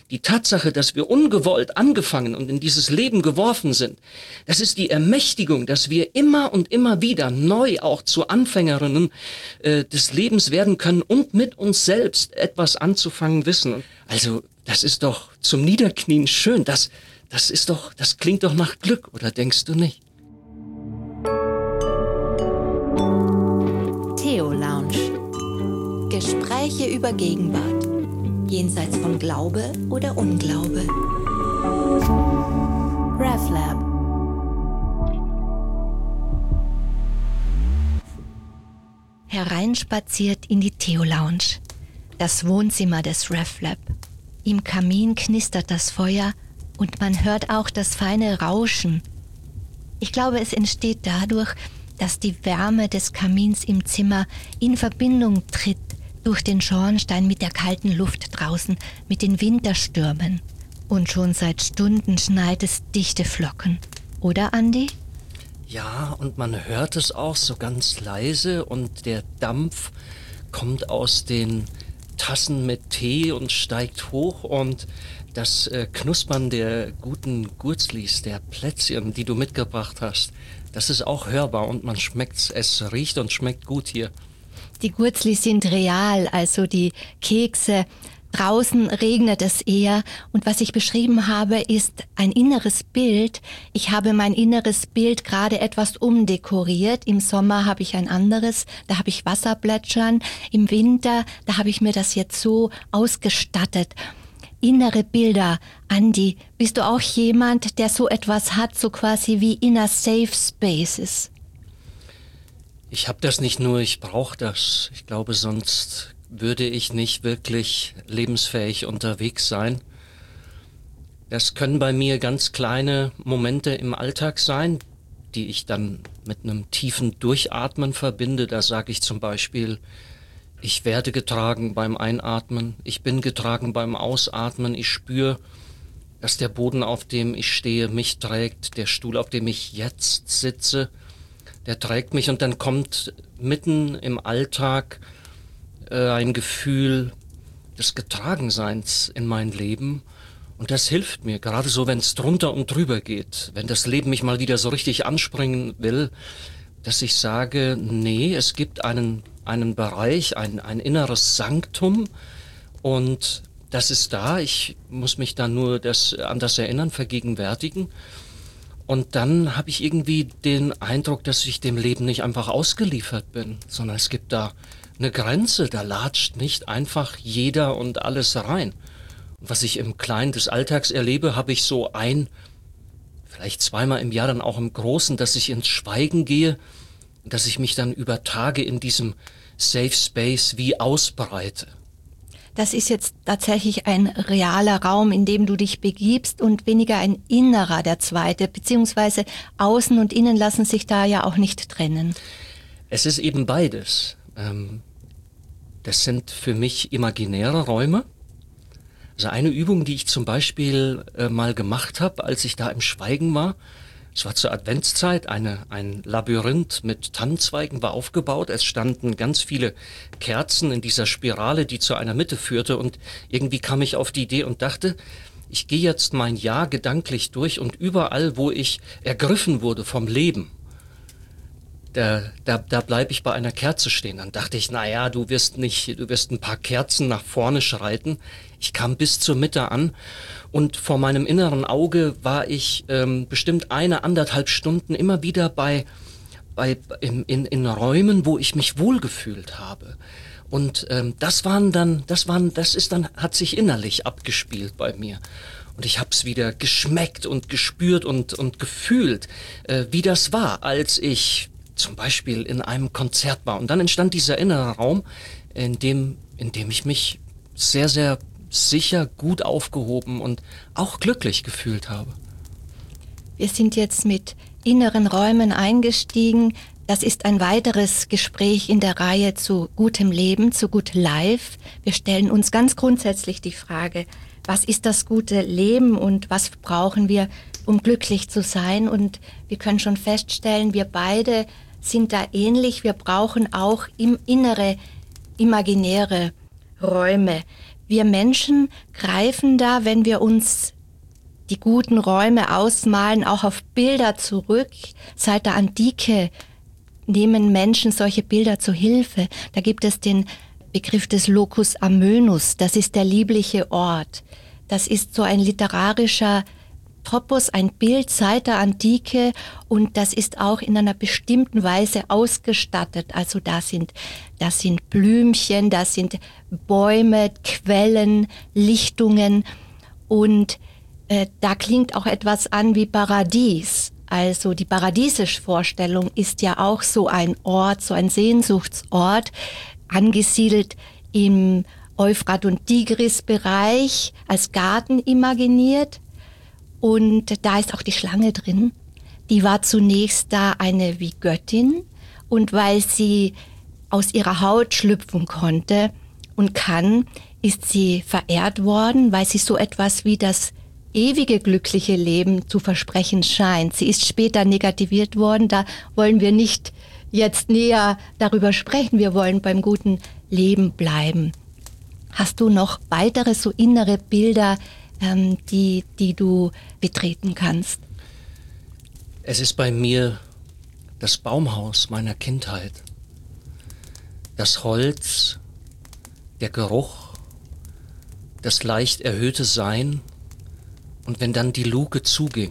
Die Tatsache, dass wir ungewollt angefangen und in dieses Leben geworfen sind, das ist die Ermächtigung, dass wir immer und immer wieder neu auch zu Anfängerinnen des Lebens werden können und mit uns selbst etwas anzufangen wissen. Also das ist doch zum Niederknien schön. Das klingt doch nach Glück, oder denkst du nicht? Theo Lounge. Gespräche über Gegenwart. Jenseits von Glaube oder Unglaube. RefLab. Hereinspaziert in die Theo Lounge. Das Wohnzimmer des RefLab. Im Kamin knistert das Feuer und man hört auch das feine Rauschen. Ich glaube, es entsteht dadurch, dass die Wärme des Kamins im Zimmer in Verbindung tritt durch den Schornstein mit der kalten Luft draußen, mit den Winterstürmen. Und schon seit Stunden schneit es dichte Flocken. Oder, Andi? Ja, und man hört es auch so ganz leise und der Dampf kommt aus den Tassen mit Tee und steigt hoch und das Knuspern der guten Gurzlis, der Plätzchen, die du mitgebracht hast, das ist auch hörbar und man schmeckt's. Es riecht und schmeckt gut hier. Die Gurzlis sind real, also die Kekse. Draußen regnet es eher und was ich beschrieben habe, ist ein inneres Bild. Ich habe mein inneres Bild gerade etwas umdekoriert. Im Sommer habe ich ein anderes, da habe ich Wasserplätschern. Im Winter, da habe ich mir das jetzt so ausgestattet. Innere Bilder. Andi, bist du auch jemand, der so etwas hat, so quasi wie Inner Safe Spaces? Ich habe das nicht nur, ich brauche das. Ich glaube, sonst würde ich nicht wirklich lebensfähig unterwegs sein. Das können bei mir ganz kleine Momente im Alltag sein, die ich dann mit einem tiefen Durchatmen verbinde. Da sage ich zum Beispiel, ich werde getragen beim Einatmen, ich bin getragen beim Ausatmen, ich spüre, dass der Boden, auf dem ich stehe, mich trägt, der Stuhl, auf dem ich jetzt sitze, der trägt mich und dann kommt mitten im Alltag ein Gefühl des Getragenseins in mein Leben und das hilft mir, gerade so, wenn es drunter und drüber geht, wenn das Leben mich mal wieder so richtig anspringen will, dass ich sage, nee, es gibt einen Bereich, ein inneres Sanktum und das ist da, ich muss mich dann nur an das Erinnern, vergegenwärtigen und dann habe ich irgendwie den Eindruck, dass ich dem Leben nicht einfach ausgeliefert bin, sondern es gibt da eine Grenze, da latscht nicht einfach jeder und alles rein. Und was ich im Kleinen des Alltags erlebe, habe ich so vielleicht zweimal im Jahr, dann auch im Großen, dass ich ins Schweigen gehe, dass ich mich dann über Tage in diesem Safe Space wie ausbreite. Das ist jetzt tatsächlich ein realer Raum, in dem du dich begibst und weniger ein innerer, der zweite, beziehungsweise Außen und Innen lassen sich da ja auch nicht trennen. Es ist eben beides. Das sind für mich imaginäre Räume. Also eine Übung, die ich zum Beispiel mal gemacht habe, als ich da im Schweigen war, es war zur Adventszeit, ein Labyrinth mit Tannenzweigen war aufgebaut. Es standen ganz viele Kerzen in dieser Spirale, die zu einer Mitte führte und irgendwie kam ich auf die Idee und dachte, ich gehe jetzt mein Jahr gedanklich durch und überall, wo ich ergriffen wurde vom Leben, da bleibe ich bei einer Kerze stehen. Dann dachte ich, naja, du wirst ein paar Kerzen nach vorne schreiten. Ich kam bis zur Mitte an und vor meinem inneren Auge war ich bestimmt 1,5 Stunden immer wieder in Räumen, wo ich mich wohlgefühlt habe. Und hat sich innerlich abgespielt bei mir. Und ich habe es wieder geschmeckt und gespürt und gefühlt, wie das war, als ich zum Beispiel in einem Konzert war. Und dann entstand dieser innere Raum, in dem ich mich sehr, sehr sicher, gut aufgehoben und auch glücklich gefühlt habe. Wir sind jetzt mit inneren Räumen eingestiegen. Das ist ein weiteres Gespräch in der Reihe zu gutem Leben, zu Good Life. Wir stellen uns ganz grundsätzlich die Frage, was ist das gute Leben und was brauchen wir, um glücklich zu sein? Und wir können schon feststellen, wir beide sind da ähnlich. Wir brauchen auch innere, imaginäre Räume. wir Menschen greifen da, wenn wir uns die guten Räume ausmalen, auch auf Bilder zurück. Seit der Antike nehmen Menschen solche Bilder zu Hilfe. Da gibt es den Begriff des Locus Amönus, das ist der liebliche Ort. Das ist so ein literarischer Topos, ein Bild seit der Antike und das ist auch in einer bestimmten Weise ausgestattet. Also da sind Blümchen, da sind Bäume, Quellen, Lichtungen und da klingt auch etwas an wie Paradies. Also die paradiesische Vorstellung ist ja auch so ein Ort, so ein Sehnsuchtsort, angesiedelt im Euphrat- und Tigris-Bereich, als Garten imaginiert. Und da ist auch die Schlange drin. Die war zunächst da eine wie Göttin. Und weil sie aus ihrer Haut schlüpfen konnte und kann, ist sie verehrt worden, weil sie so etwas wie das ewige glückliche Leben zu versprechen scheint. Sie ist später negativiert worden, da wollen wir nicht jetzt näher darüber sprechen, wir wollen beim guten Leben bleiben. Hast du noch weitere so innere Bilder, die du betreten kannst? Es ist bei mir das Baumhaus meiner Kindheit. Das Holz, der Geruch, das leicht erhöhte Sein. Und wenn dann die Luke zuging,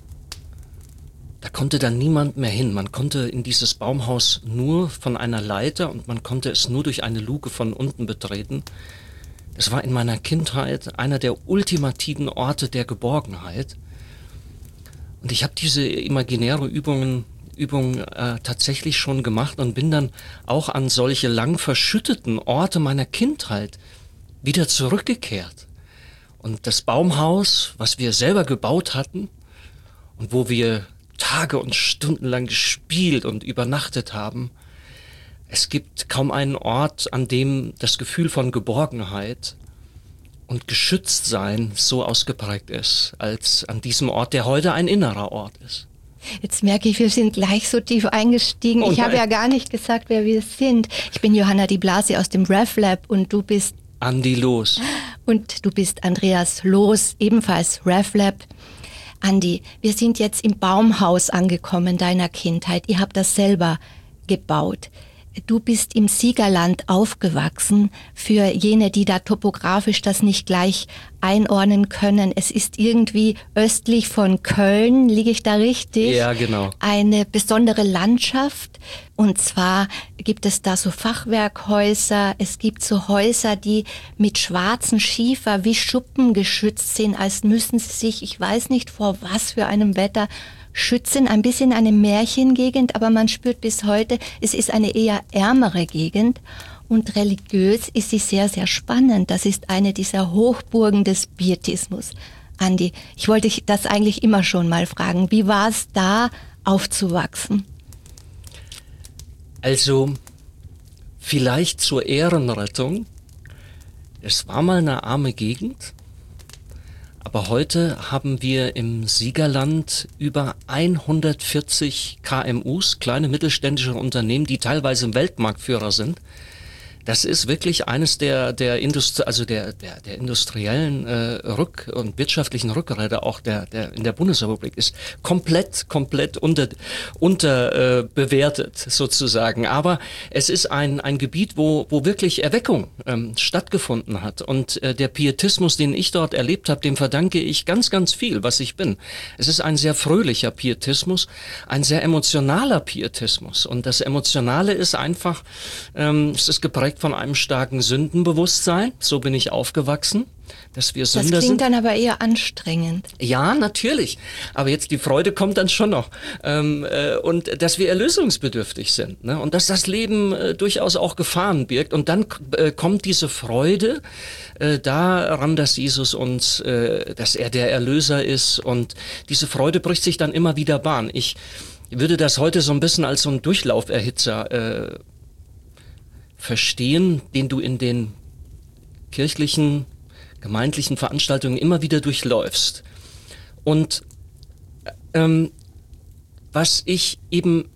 da konnte dann niemand mehr hin. Man konnte in dieses Baumhaus nur von einer Leiter und man konnte es nur durch eine Luke von unten betreten. Es war in meiner Kindheit einer der ultimativen Orte der Geborgenheit. Und ich habe diese imaginäre Übung tatsächlich schon gemacht und bin dann auch an solche lang verschütteten Orte meiner Kindheit wieder zurückgekehrt. Und das Baumhaus, was wir selber gebaut hatten und wo wir Tage und Stunden lang gespielt und übernachtet haben, es gibt kaum einen Ort, an dem das Gefühl von Geborgenheit und Geschütztsein so ausgeprägt ist, als an diesem Ort, der heute ein innerer Ort ist. Jetzt merke ich, wir sind gleich so tief eingestiegen. Ich habe ja gar nicht gesagt, wer wir sind. Ich bin Johanna Di Blasi aus dem RevLab und du bist Andi Loos. Und du bist Andreas Loos, ebenfalls RevLab. Andi, wir sind jetzt im Baumhaus angekommen deiner Kindheit. Ihr habt das selber gebaut. Du bist im Siegerland aufgewachsen. Für jene, die da topografisch das nicht gleich einordnen können, es ist irgendwie östlich von Köln, liege ich da richtig? Ja, genau. Eine besondere Landschaft. Und zwar gibt es da so Fachwerkhäuser, es gibt so Häuser, die mit schwarzen Schiefer wie Schuppen geschützt sind, als müssen sie sich, ich weiß nicht vor was für einem Wetter, schützen, ein bisschen eine Märchengegend, aber man spürt bis heute, es ist eine eher ärmere Gegend und religiös ist sie sehr, sehr spannend. Das ist eine dieser Hochburgen des Pietismus. Andi, ich wollte dich das eigentlich immer schon mal fragen. Wie war es da aufzuwachsen? Also, vielleicht zur Ehrenrettung. Es war mal eine arme Gegend. Aber heute haben wir im Siegerland über 140 KMUs, kleine mittelständische Unternehmen, die teilweise Weltmarktführer sind. Das ist wirklich eines der industriellen und wirtschaftlichen Rückgräder auch der in der Bundesrepublik ist komplett bewertet sozusagen. Aber es ist ein Gebiet, wo wirklich Erweckung stattgefunden hat. Und der Pietismus, den ich dort erlebt habe, dem verdanke ich ganz, ganz viel, was ich bin. Es ist ein sehr fröhlicher Pietismus, ein sehr emotionaler Pietismus. Und das Emotionale ist einfach, es ist geprägt von einem starken Sündenbewusstsein. So bin ich aufgewachsen, dass wir Sünder sind. Das klingt dann aber eher anstrengend. Ja, natürlich. Aber jetzt die Freude kommt dann schon noch. Und dass wir erlösungsbedürftig sind. Ne? Und dass das Leben durchaus auch Gefahren birgt. Und dann kommt diese Freude daran, dass Jesus uns, dass er der Erlöser ist. Und diese Freude bricht sich dann immer wieder Bahn. Ich würde das heute so ein bisschen als so ein Durchlauferhitzer verstehen, den du in den kirchlichen, gemeindlichen Veranstaltungen immer wieder durchläufst. Und was ich eben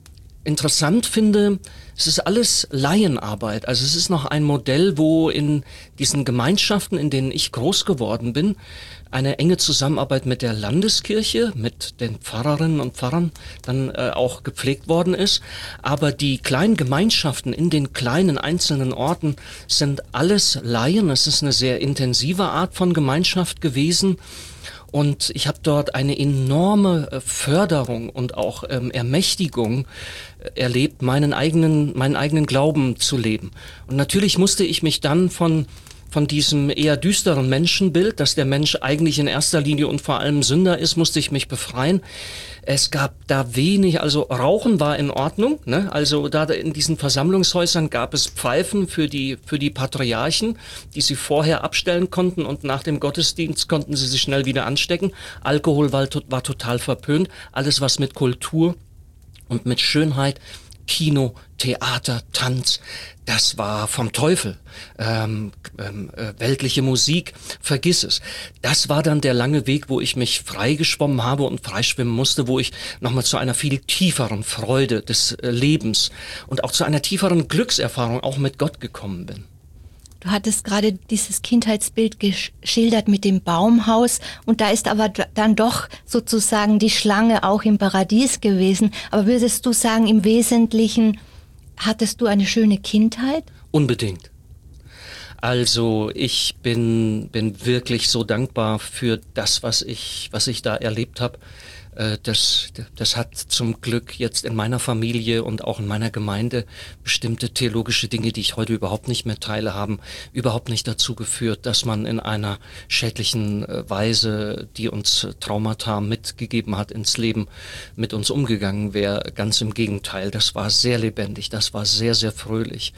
interessant finde, es ist alles Laienarbeit. Also es ist noch ein Modell, wo in diesen Gemeinschaften, in denen ich groß geworden bin, eine enge Zusammenarbeit mit der Landeskirche, mit den Pfarrerinnen und Pfarrern dann auch gepflegt worden ist. Aber die kleinen Gemeinschaften in den kleinen einzelnen Orten sind alles Laien. Es ist eine sehr intensive Art von Gemeinschaft gewesen. Und ich habe dort eine enorme Förderung und auch Ermächtigung erlebt, meinen eigenen Glauben zu leben. Und natürlich musste ich mich dann von diesem eher düsteren Menschenbild, dass der Mensch eigentlich in erster Linie und vor allem Sünder ist, musste ich mich befreien. Es gab da wenig, also Rauchen war in Ordnung, ne? Also da in diesen Versammlungshäusern gab es Pfeifen für die Patriarchen, die sie vorher abstellen konnten und nach dem Gottesdienst konnten sie sich schnell wieder anstecken. Alkohol war total verpönt. Alles, was mit Kultur und mit Schönheit, Kino, Theater, Tanz, das war vom Teufel. Weltliche Musik, vergiss es. Das war dann der lange Weg, wo ich mich freigeschwommen habe und freischwimmen musste, wo ich nochmal zu einer viel tieferen Freude des Lebens und auch zu einer tieferen Glückserfahrung auch mit Gott gekommen bin. Du hattest gerade dieses Kindheitsbild geschildert mit dem Baumhaus und da ist aber dann doch sozusagen die Schlange auch im Paradies gewesen. Aber würdest du sagen, im Wesentlichen hattest du eine schöne Kindheit? Unbedingt. Also ich bin wirklich so dankbar für das, was ich da erlebt habe. Das hat zum Glück jetzt in meiner Familie und auch in meiner Gemeinde bestimmte theologische Dinge, die ich heute überhaupt nicht mehr teile, haben überhaupt nicht dazu geführt, dass man in einer schädlichen Weise, die uns Traumata mitgegeben hat, ins Leben mit uns umgegangen wäre. Ganz im Gegenteil, das war sehr lebendig, das war sehr, sehr fröhlich.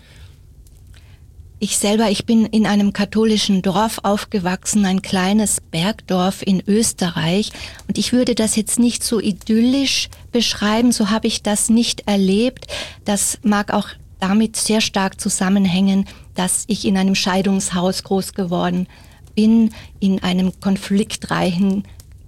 Ich bin in einem katholischen Dorf aufgewachsen, ein kleines Bergdorf in Österreich. Und ich würde das jetzt nicht so idyllisch beschreiben, so habe ich das nicht erlebt. Das mag auch damit sehr stark zusammenhängen, dass ich in einem Scheidungshaus groß geworden bin, in einem konfliktreichen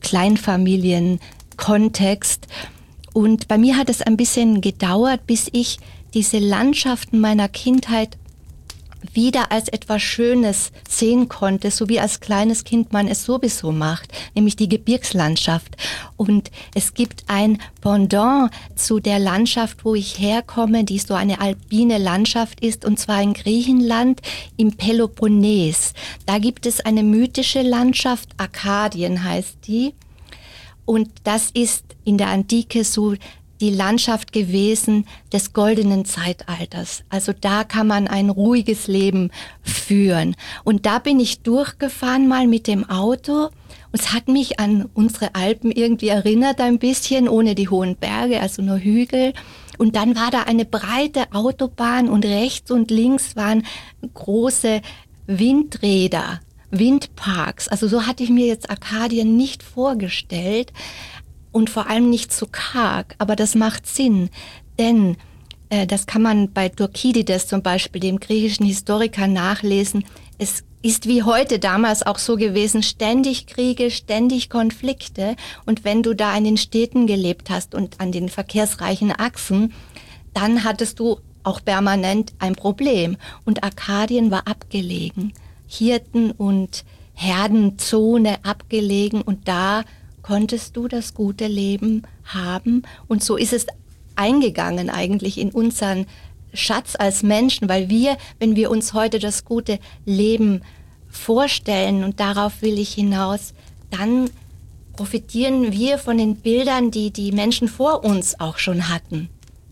Kleinfamilienkontext. Und bei mir hat es ein bisschen gedauert, bis ich diese Landschaften meiner Kindheit wieder als etwas Schönes sehen konnte, so wie als kleines Kind man es sowieso macht, nämlich die Gebirgslandschaft. Und es gibt ein Pendant zu der Landschaft, wo ich herkomme, die so eine alpine Landschaft ist, und zwar in Griechenland im Peloponnes. Da gibt es eine mythische Landschaft, Arkadien heißt die. Und das ist in der Antike so die Landschaft gewesen des goldenen Zeitalters. Also da kann man ein ruhiges Leben führen. Und da bin ich durchgefahren mal mit dem Auto. Und es hat mich an unsere Alpen irgendwie erinnert ein bisschen, ohne die hohen Berge, also nur Hügel. Und dann war da eine breite Autobahn und rechts und links waren große Windräder, Windparks. Also so hatte ich mir jetzt Arkadien nicht vorgestellt. Und vor allem nicht zu karg, aber das macht Sinn, denn das kann man bei Thukydides zum Beispiel, dem griechischen Historiker, nachlesen. Es ist wie heute damals auch so gewesen, ständig Kriege, ständig Konflikte. Und wenn du da in den Städten gelebt hast und an den verkehrsreichen Achsen, dann hattest du auch permanent ein Problem. Und Arkadien war abgelegen, Hirten- und Herdenzone abgelegen, und da konntest du das gute Leben haben. Und so ist es eingegangen eigentlich in unseren Schatz als Menschen, weil wir, wenn wir uns heute das gute Leben vorstellen, und darauf will ich hinaus, dann profitieren wir von den Bildern, die die Menschen vor uns auch schon hatten.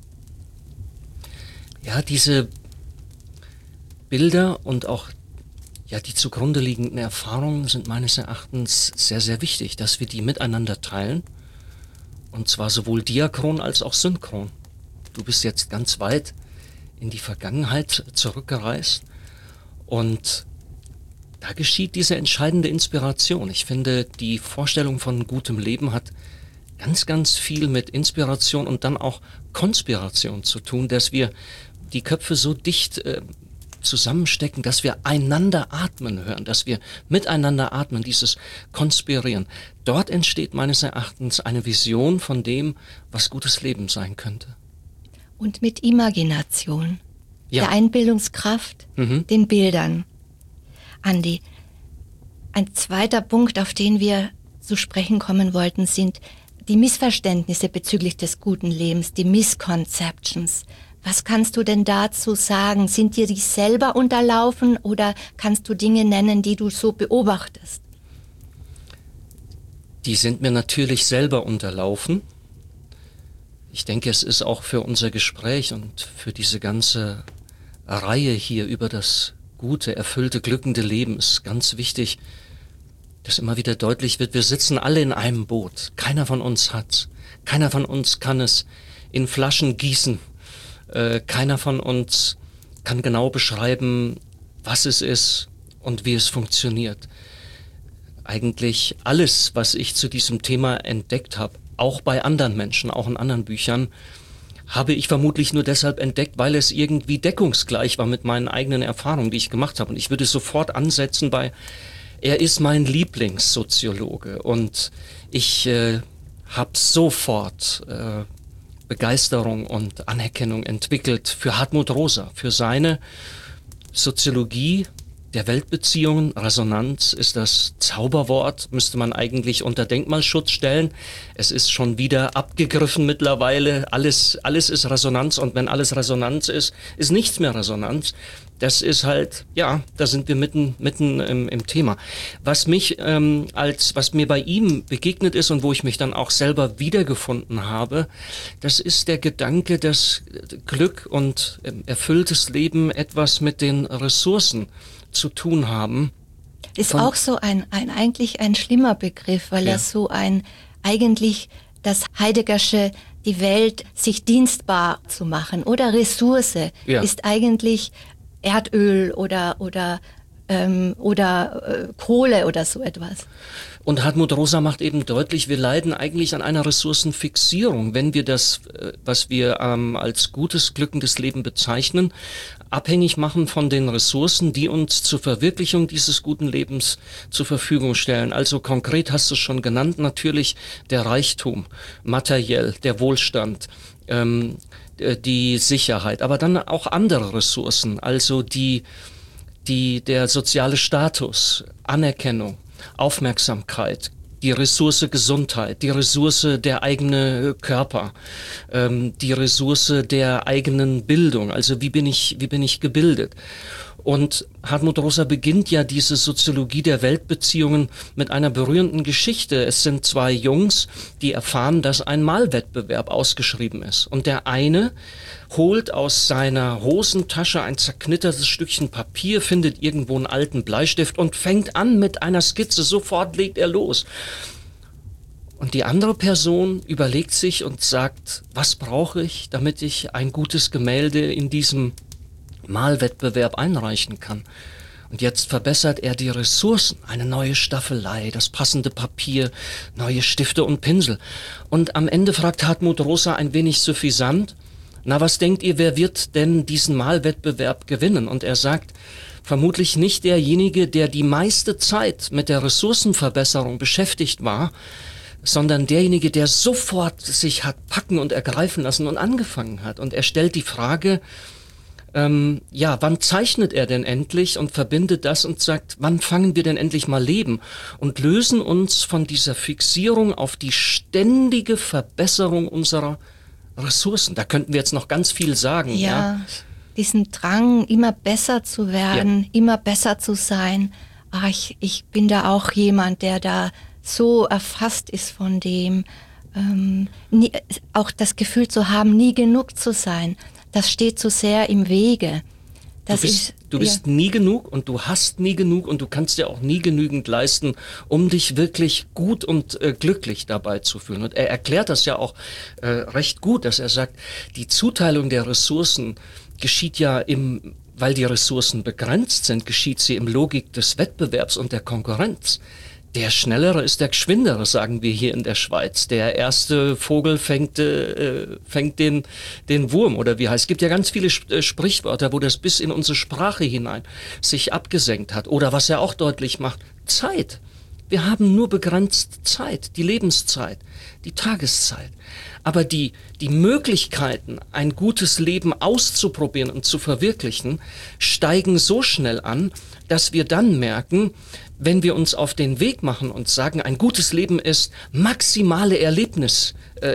Ja, diese Bilder und auch die zugrunde liegenden Erfahrungen sind meines Erachtens sehr, sehr wichtig, dass wir die miteinander teilen. Und zwar sowohl diachron als auch synchron. Du bist jetzt ganz weit in die Vergangenheit zurückgereist und da geschieht diese entscheidende Inspiration. Ich finde, die Vorstellung von gutem Leben hat ganz, ganz viel mit Inspiration und dann auch Konspiration zu tun, dass wir die Köpfe so dicht zusammenstecken, dass wir einander atmen hören, dass wir miteinander atmen, dieses Konspirieren. Dort entsteht meines Erachtens eine Vision von dem, was gutes Leben sein könnte. und mit Imagination, Ja. der Einbildungskraft, den Bildern. Andi, ein zweiter Punkt, auf den wir zu sprechen kommen wollten, sind die Missverständnisse bezüglich des guten Lebens, die Misconceptions. Was kannst du denn dazu sagen? Sind dir die selber unterlaufen oder kannst du Dinge nennen, die du so beobachtest? Die sind mir natürlich selber unterlaufen. Ich denke, es ist auch für unser Gespräch und für diese ganze Reihe hier über das gute, erfüllte, glückende Leben ist ganz wichtig, dass immer wieder deutlich wird, wir sitzen alle in einem Boot. Keiner von uns hat's. Keiner von uns kann es in Flaschen gießen. Keiner von uns kann genau beschreiben, was es ist und wie es funktioniert. Eigentlich alles, was ich zu diesem Thema entdeckt habe, auch bei anderen Menschen, auch in anderen Büchern, habe ich vermutlich nur deshalb entdeckt, weil es irgendwie deckungsgleich war mit meinen eigenen Erfahrungen, die ich gemacht habe. Und ich würde sofort ansetzen bei, er ist mein Lieblingssoziologe und ich habe sofort Begeisterung und Anerkennung entwickelt für Hartmut Rosa, für seine Soziologie der Weltbeziehungen. Resonanz ist das Zauberwort, müsste man eigentlich unter Denkmalschutz stellen. Es ist schon wieder abgegriffen mittlerweile. Alles ist Resonanz und wenn alles Resonanz ist nichts mehr Resonanz. Das ist halt, ja, da sind wir mitten im Thema. Was mir bei ihm begegnet ist und wo ich mich dann auch selber wiedergefunden habe, das ist der Gedanke, dass Glück und erfülltes Leben etwas mit den Ressourcen zu tun haben. Ist auch so eigentlich ein schlimmer Begriff, weil er so eigentlich das Heideggersche, die Welt sich dienstbar zu machen oder Ressource ist eigentlich Erdöl oder Kohle oder so etwas. Und Hartmut Rosa macht eben deutlich, wir leiden eigentlich an einer Ressourcenfixierung, wenn wir das, was wir als gutes, glückendes Leben bezeichnen, abhängig machen von den Ressourcen, die uns zur Verwirklichung dieses guten Lebens zur Verfügung stellen. Also konkret hast du es schon genannt, natürlich der Reichtum, materiell, der Wohlstand, die Sicherheit, aber dann auch andere Ressourcen, also der soziale Status, Anerkennung, Aufmerksamkeit, die Ressource Gesundheit, die Ressource der eigene Körper, die Ressource der eigenen Bildung, also wie bin ich gebildet. Und Hartmut Rosa beginnt ja diese Soziologie der Weltbeziehungen mit einer berührenden Geschichte. Es sind zwei Jungs, die erfahren, dass ein Malwettbewerb ausgeschrieben ist. Und der eine holt aus seiner Hosentasche ein zerknittertes Stückchen Papier, findet irgendwo einen alten Bleistift und fängt an mit einer Skizze. Sofort legt er los. Und die andere Person überlegt sich und sagt, was brauche ich, damit ich ein gutes Gemälde in diesem Malwettbewerb einreichen kann. Und jetzt verbessert er die Ressourcen, eine neue Staffelei, das passende Papier, neue Stifte und Pinsel. Und am Ende fragt Hartmut Rosa ein wenig suffisant, na, was denkt ihr, wer wird denn diesen Malwettbewerb gewinnen? Und er sagt, vermutlich nicht derjenige, der die meiste Zeit mit der Ressourcenverbesserung beschäftigt war, sondern derjenige, der sofort sich hat packen und ergreifen lassen und angefangen hat. Und er stellt die Frage, wann zeichnet er denn endlich und verbindet das und sagt, wann fangen wir denn endlich mal leben und lösen uns von dieser Fixierung auf die ständige Verbesserung unserer Ressourcen. Da könnten wir jetzt noch ganz viel sagen. Ja, diesen Drang, immer besser zu werden, immer besser zu sein. Ich bin da auch jemand, der da so erfasst ist von dem, auch das Gefühl zu haben, nie genug zu sein. Das steht so sehr im Wege. Du bist nie genug und du hast nie genug und du kannst dir auch nie genügend leisten, um dich wirklich gut und glücklich dabei zu fühlen. Und er erklärt das ja auch recht gut, dass er sagt, die Zuteilung der Ressourcen geschieht ja weil die Ressourcen begrenzt sind, geschieht sie im Logik des Wettbewerbs und der Konkurrenz. Der Schnellere ist der Geschwindere, sagen wir hier in der Schweiz. Der erste Vogel fängt den Wurm oder wie heißt. Es gibt ja ganz viele Sprichwörter, wo das bis in unsere Sprache hinein sich abgesenkt hat. Oder was er auch deutlich macht, Zeit. Wir haben nur begrenzt Zeit, die Lebenszeit, die Tageszeit. Aber die Möglichkeiten, ein gutes Leben auszuprobieren und zu verwirklichen, steigen so schnell an, dass wir dann merken, wenn wir uns auf den Weg machen und sagen, ein gutes Leben ist maximale Erlebnisse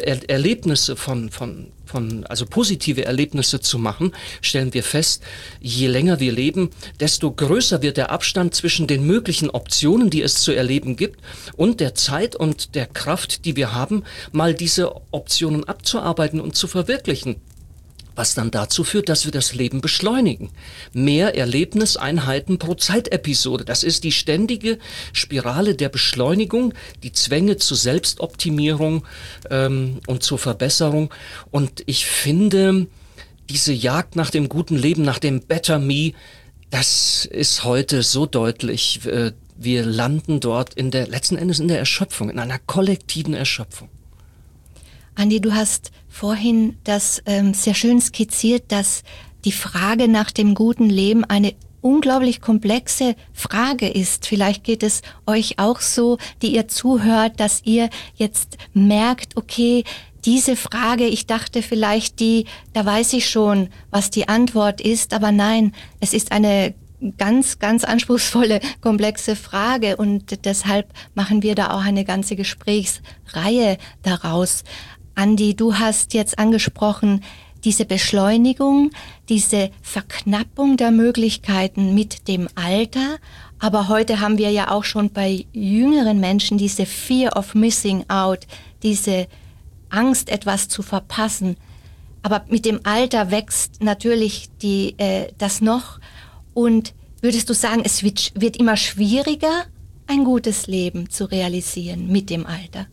also positive Erlebnisse zu machen, stellen wir fest, je länger wir leben, desto größer wird der Abstand zwischen den möglichen Optionen, die es zu erleben gibt, und der Zeit und der Kraft, die wir haben, mal diese Optionen abzuarbeiten und zu verwirklichen. Was dann dazu führt, dass wir das Leben beschleunigen. Mehr Erlebniseinheiten pro Zeitepisode. Das ist die ständige Spirale der Beschleunigung, die Zwänge zur Selbstoptimierung und zur Verbesserung. Und ich finde, diese Jagd nach dem guten Leben, nach dem Better Me, das ist heute so deutlich. Wir landen dort letzten Endes in der Erschöpfung, in einer kollektiven Erschöpfung. Andi, du hast vorhin das sehr schön skizziert, dass die Frage nach dem guten Leben eine unglaublich komplexe Frage ist. Vielleicht geht es euch auch so, die ihr zuhört, dass ihr jetzt merkt, okay, diese Frage, ich dachte vielleicht da weiß ich schon, was die Antwort ist, aber nein, es ist eine ganz, ganz anspruchsvolle, komplexe Frage und deshalb machen wir da auch eine ganze Gesprächsreihe daraus. Andi, du hast jetzt angesprochen, diese Beschleunigung, diese Verknappung der Möglichkeiten mit dem Alter. Aber heute haben wir ja auch schon bei jüngeren Menschen diese Fear of Missing Out, diese Angst, etwas zu verpassen. Aber mit dem Alter wächst natürlich das noch. Und würdest du sagen, es wird immer schwieriger, ein gutes Leben zu realisieren mit dem Alter?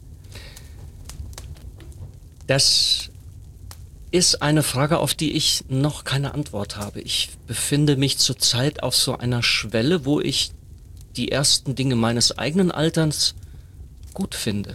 Das ist eine Frage, auf die ich noch keine Antwort habe. Ich befinde mich zurzeit auf so einer Schwelle, wo ich die ersten Dinge meines eigenen Alterns gut finde.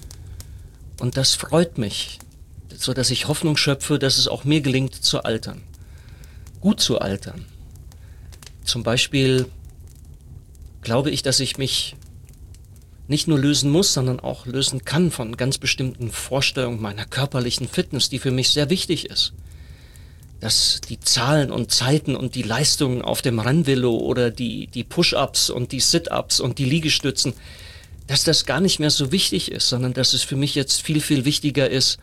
Und das freut mich, so dass ich Hoffnung schöpfe, dass es auch mir gelingt zu altern. Gut zu altern. Zum Beispiel glaube ich, dass ich mich nicht nur lösen muss, sondern auch lösen kann von ganz bestimmten Vorstellungen meiner körperlichen Fitness, die für mich sehr wichtig ist. Dass die Zahlen und Zeiten und die Leistungen auf dem Rennvelo oder die Push-Ups und die Sit-Ups und die Liegestützen, dass das gar nicht mehr so wichtig ist, sondern dass es für mich jetzt viel, viel wichtiger ist,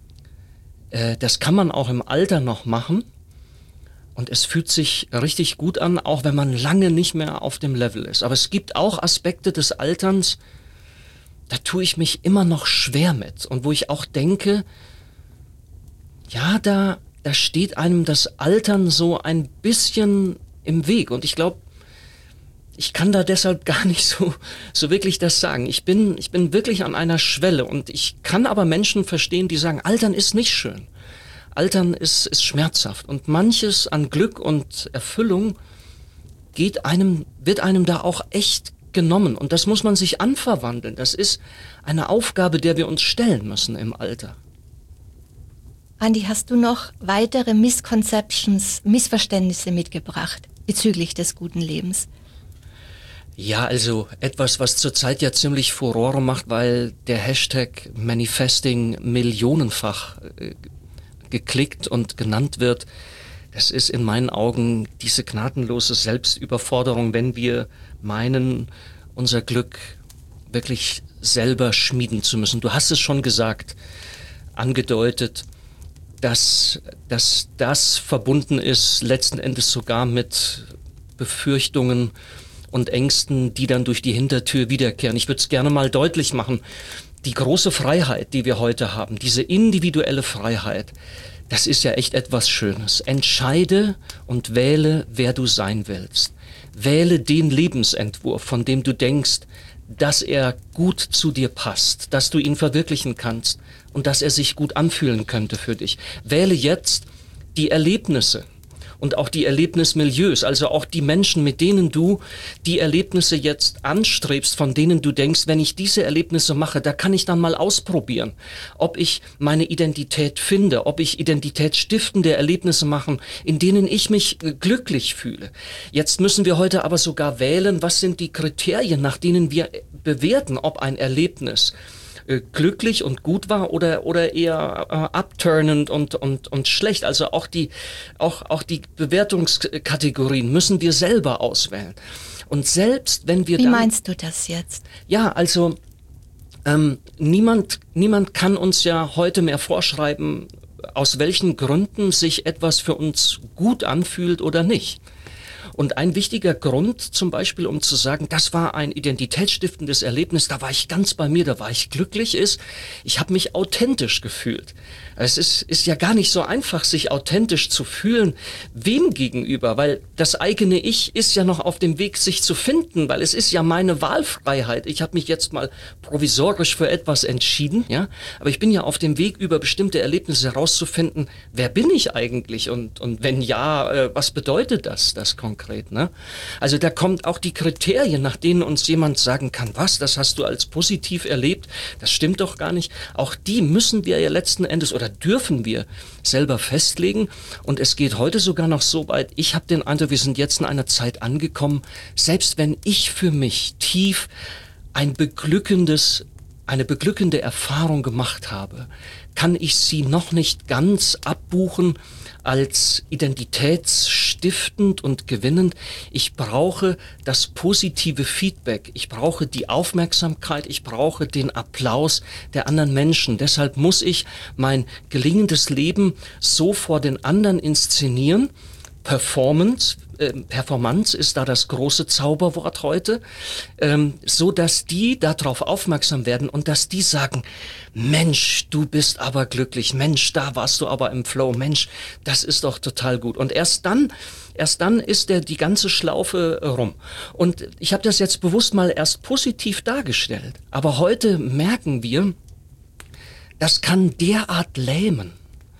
das kann man auch im Alter noch machen und es fühlt sich richtig gut an, auch wenn man lange nicht mehr auf dem Level ist. Aber es gibt auch Aspekte des Alterns, da tue ich mich immer noch schwer mit und wo ich auch denke, ja, da steht einem das Altern so ein bisschen im Weg und ich glaube, ich kann da deshalb gar nicht so wirklich das sagen. Ich bin wirklich an einer Schwelle und ich kann aber Menschen verstehen, die sagen, Altern ist nicht schön. Altern ist schmerzhaft und manches an Glück und Erfüllung wird einem da auch echt genommen und das muss man sich anverwandeln. Das ist eine Aufgabe, der wir uns stellen müssen im Alter. Andi, hast du noch weitere Missverständnisse mitgebracht bezüglich des guten Lebens? Ja, also etwas, was zurzeit ja ziemlich Furore macht, weil der Hashtag Manifesting millionenfach geklickt und genannt wird. Das ist in meinen Augen diese gnadenlose Selbstüberforderung, wenn wir meinen, unser Glück wirklich selber schmieden zu müssen. Du hast es schon gesagt, angedeutet, dass das verbunden ist, letzten Endes sogar mit Befürchtungen und Ängsten, die dann durch die Hintertür wiederkehren. Ich würde es gerne mal deutlich machen. Die große Freiheit, die wir heute haben, diese individuelle Freiheit, das ist ja echt etwas Schönes. Entscheide und wähle, wer du sein willst. Wähle den Lebensentwurf, von dem du denkst, dass er gut zu dir passt, dass du ihn verwirklichen kannst und dass er sich gut anfühlen könnte für dich. Wähle jetzt die Erlebnisse und auch die Erlebnismilieus, also auch die Menschen, mit denen du die Erlebnisse jetzt anstrebst, von denen du denkst, wenn ich diese Erlebnisse mache, da kann ich dann mal ausprobieren, ob ich meine Identität finde, ob ich identitätsstiftende Erlebnisse mache, in denen ich mich glücklich fühle. Jetzt müssen wir heute aber sogar wählen, was sind die Kriterien, nach denen wir bewerten, ob ein Erlebnis glücklich und gut war oder eher abturnend und schlecht. Also auch die Bewertungskategorien müssen wir selber auswählen. Und selbst wenn wir Wie meinst du das jetzt? Ja, also niemand kann uns ja heute mehr vorschreiben, aus welchen Gründen sich etwas für uns gut anfühlt oder nicht. Und ein wichtiger Grund zum Beispiel, um zu sagen, das war ein identitätsstiftendes Erlebnis, da war ich ganz bei mir, da war ich glücklich, ist, ich habe mich authentisch gefühlt. Es ist ja gar nicht so einfach, sich authentisch zu fühlen, wem gegenüber, weil das eigene Ich ist ja noch auf dem Weg, sich zu finden, weil es ist ja meine Wahlfreiheit. Ich habe mich jetzt mal provisorisch für etwas entschieden, ja, aber ich bin ja auf dem Weg, über bestimmte Erlebnisse herauszufinden, wer bin ich eigentlich und wenn ja, was bedeutet das konkret, ne? Also da kommt auch die Kriterien, nach denen uns jemand sagen kann, was, das hast du als positiv erlebt, das stimmt doch gar nicht. Auch die müssen wir ja letzten Endes oder dürfen wir selber festlegen. Und es geht heute sogar noch so weit, ich habe den Eindruck, wir sind jetzt in einer Zeit angekommen, selbst wenn ich für mich tief eine beglückende Erfahrung gemacht habe, kann ich sie noch nicht ganz abbuchen als identitätsstiftend und gewinnend. Ich brauche das positive Feedback, ich brauche die Aufmerksamkeit, ich brauche den Applaus der anderen Menschen. Deshalb muss ich mein gelingendes Leben so vor den anderen inszenieren. Performance ist da das große Zauberwort heute, so dass die darauf aufmerksam werden und dass die sagen, Mensch, du bist aber glücklich, Mensch, da warst du aber im Flow, Mensch, das ist doch total gut. Und erst dann ist die ganze Schlaufe rum. Und ich habe das jetzt bewusst mal erst positiv dargestellt, aber heute merken wir, das kann derart lähmen.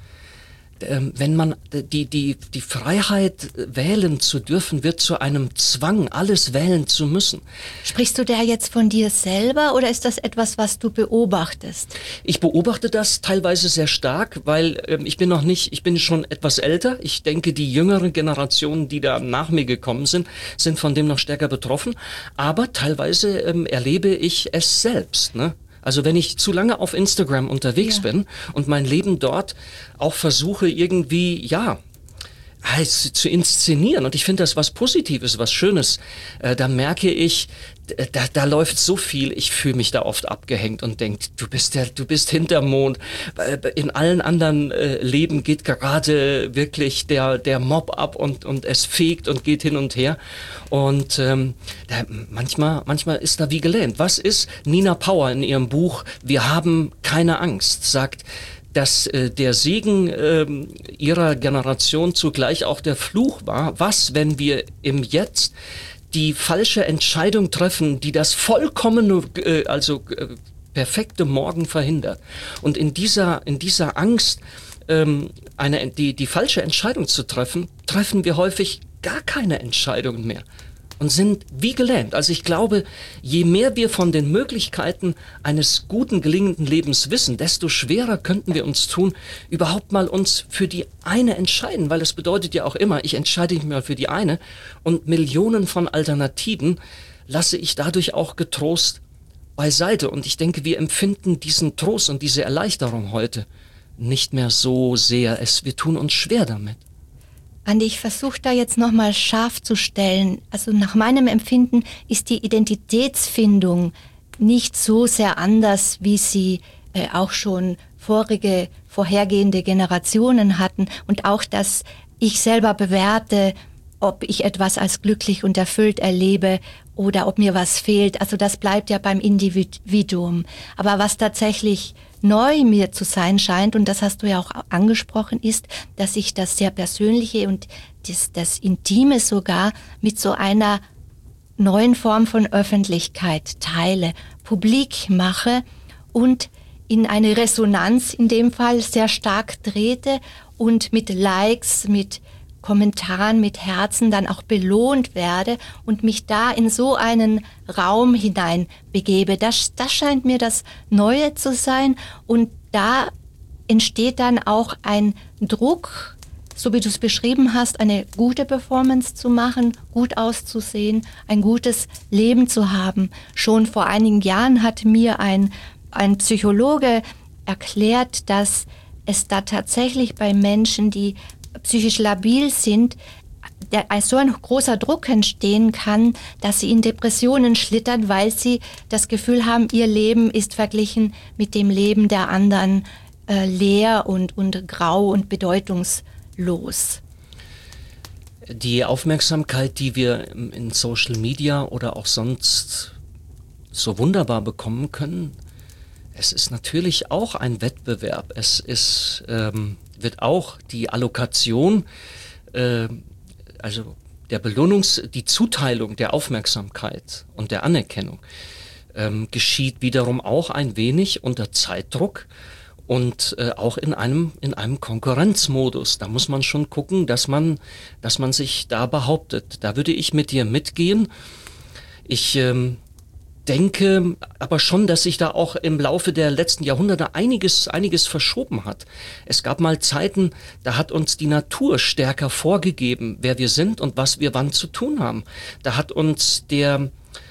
Wenn man die Freiheit wählen zu dürfen, wird zu einem Zwang, alles wählen zu müssen. Sprichst du da jetzt von dir selber oder ist das etwas, was du beobachtest? Ich beobachte das teilweise sehr stark, weil ich bin schon etwas älter. Ich denke, die jüngeren Generationen, die da nach mir gekommen sind von dem noch stärker betroffen. Aber teilweise erlebe ich es selbst, ne? Also wenn ich zu lange auf Instagram unterwegs bin und mein Leben dort auch versuche irgendwie, zu inszenieren, und ich finde das was Positives, was Schönes, da merke ich, da läuft so viel, ich fühle mich da oft abgehängt und denke, du bist hinterm Mond. In allen anderen Leben geht gerade wirklich der Mob ab und es fegt und geht hin und her. Und manchmal ist da wie gelähmt. Was ist Nina Power in ihrem Buch Wir haben keine Angst, sagt, dass der Segen ihrer Generation zugleich auch der Fluch war. Was, wenn wir im Jetzt die falsche Entscheidung treffen, die das vollkommene, perfekte Morgen verhindert? Und in dieser Angst, die falsche Entscheidung zu treffen, treffen wir häufig gar keine Entscheidungen mehr und sind wie gelähmt. Also ich glaube, je mehr wir von den Möglichkeiten eines guten, gelingenden Lebens wissen, desto schwerer könnten wir uns tun, überhaupt mal uns für die eine entscheiden, weil es bedeutet ja auch immer, ich entscheide mich mal für die eine und Millionen von Alternativen lasse ich dadurch auch getrost beiseite. Und ich denke, wir empfinden diesen Trost und diese Erleichterung heute nicht mehr so sehr. Wir tun uns schwer damit. Andi, ich versuche da jetzt nochmal scharf zu stellen. Also nach meinem Empfinden ist die Identitätsfindung nicht so sehr anders, wie sie auch schon vorhergehende Generationen hatten. Und auch, dass ich selber bewerte, ob ich etwas als glücklich und erfüllt erlebe oder ob mir was fehlt. Also das bleibt ja beim Individuum. Aber was tatsächlich neu mir zu sein scheint, und das hast du ja auch angesprochen, ist, dass ich das sehr Persönliche und das Intime sogar mit so einer neuen Form von Öffentlichkeit teile, publik mache und in eine Resonanz in dem Fall sehr stark trete und mit Likes, mit Kommentaren mit Herzen dann auch belohnt werde und mich da in so einen Raum hinein begebe. Das scheint mir das Neue zu sein und da entsteht dann auch ein Druck, so wie du es beschrieben hast, eine gute Performance zu machen, gut auszusehen, ein gutes Leben zu haben. Schon vor einigen Jahren hat mir ein Psychologe erklärt, dass es da tatsächlich bei Menschen, die psychisch labil sind, so ein großer Druck entstehen kann, dass sie in Depressionen schlittern, weil sie das Gefühl haben, ihr Leben ist verglichen mit dem Leben der anderen leer und grau und bedeutungslos. Die Aufmerksamkeit, die wir in Social Media oder auch sonst so wunderbar bekommen können, es ist natürlich auch ein Wettbewerb. Es ist, wird auch die Allokation, also die Zuteilung der Aufmerksamkeit und der Anerkennung geschieht wiederum auch ein wenig unter Zeitdruck und auch in einem Konkurrenzmodus. Da muss man schon gucken, dass man sich da behauptet. Da würde ich mit dir mitgehen. Ich denke aber schon, dass sich da auch im Laufe der letzten Jahrhunderte einiges verschoben hat. Es gab mal Zeiten, da hat uns die Natur stärker vorgegeben, wer wir sind und was wir wann zu tun haben. Da hat uns der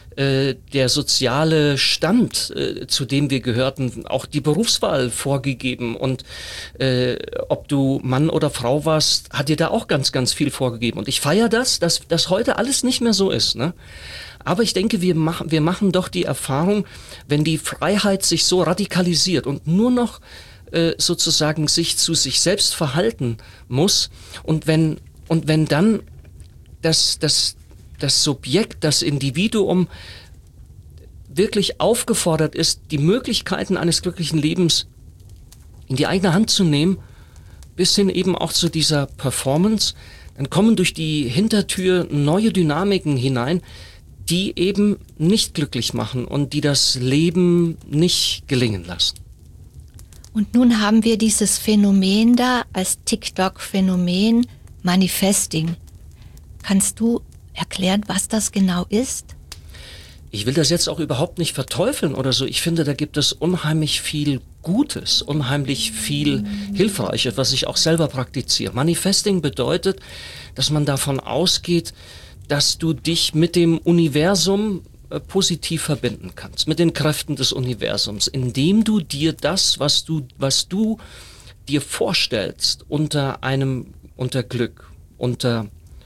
soziale Stand, zu dem wir gehörten, auch die Berufswahl vorgegeben und ob du Mann oder Frau warst, hat dir da auch ganz, ganz viel vorgegeben. Und ich feiere dass heute alles nicht mehr so ist, ne? Aber ich denke, wir machen doch die Erfahrung, wenn die Freiheit sich so radikalisiert und nur noch sozusagen sich zu sich selbst verhalten muss und wenn dann das Subjekt, das Individuum wirklich aufgefordert ist, die Möglichkeiten eines glücklichen Lebens in die eigene Hand zu nehmen, bis hin eben auch zu dieser Performance, dann kommen durch die Hintertür neue Dynamiken hinein, die eben nicht glücklich machen und die das Leben nicht gelingen lassen. Und nun haben wir dieses Phänomen da als TikTok-Phänomen Manifesting. Kannst du erklären, was das genau ist? Ich will das jetzt auch überhaupt nicht verteufeln oder so. Ich finde, da gibt es unheimlich viel Gutes, unheimlich viel Hilfreiches, was ich auch selber praktiziere. Manifesting bedeutet, dass man davon ausgeht, dass du dich mit dem Universum positiv verbinden kannst, mit den Kräften des Universums, indem du dir das, was du dir vorstellst, unter Glück, unter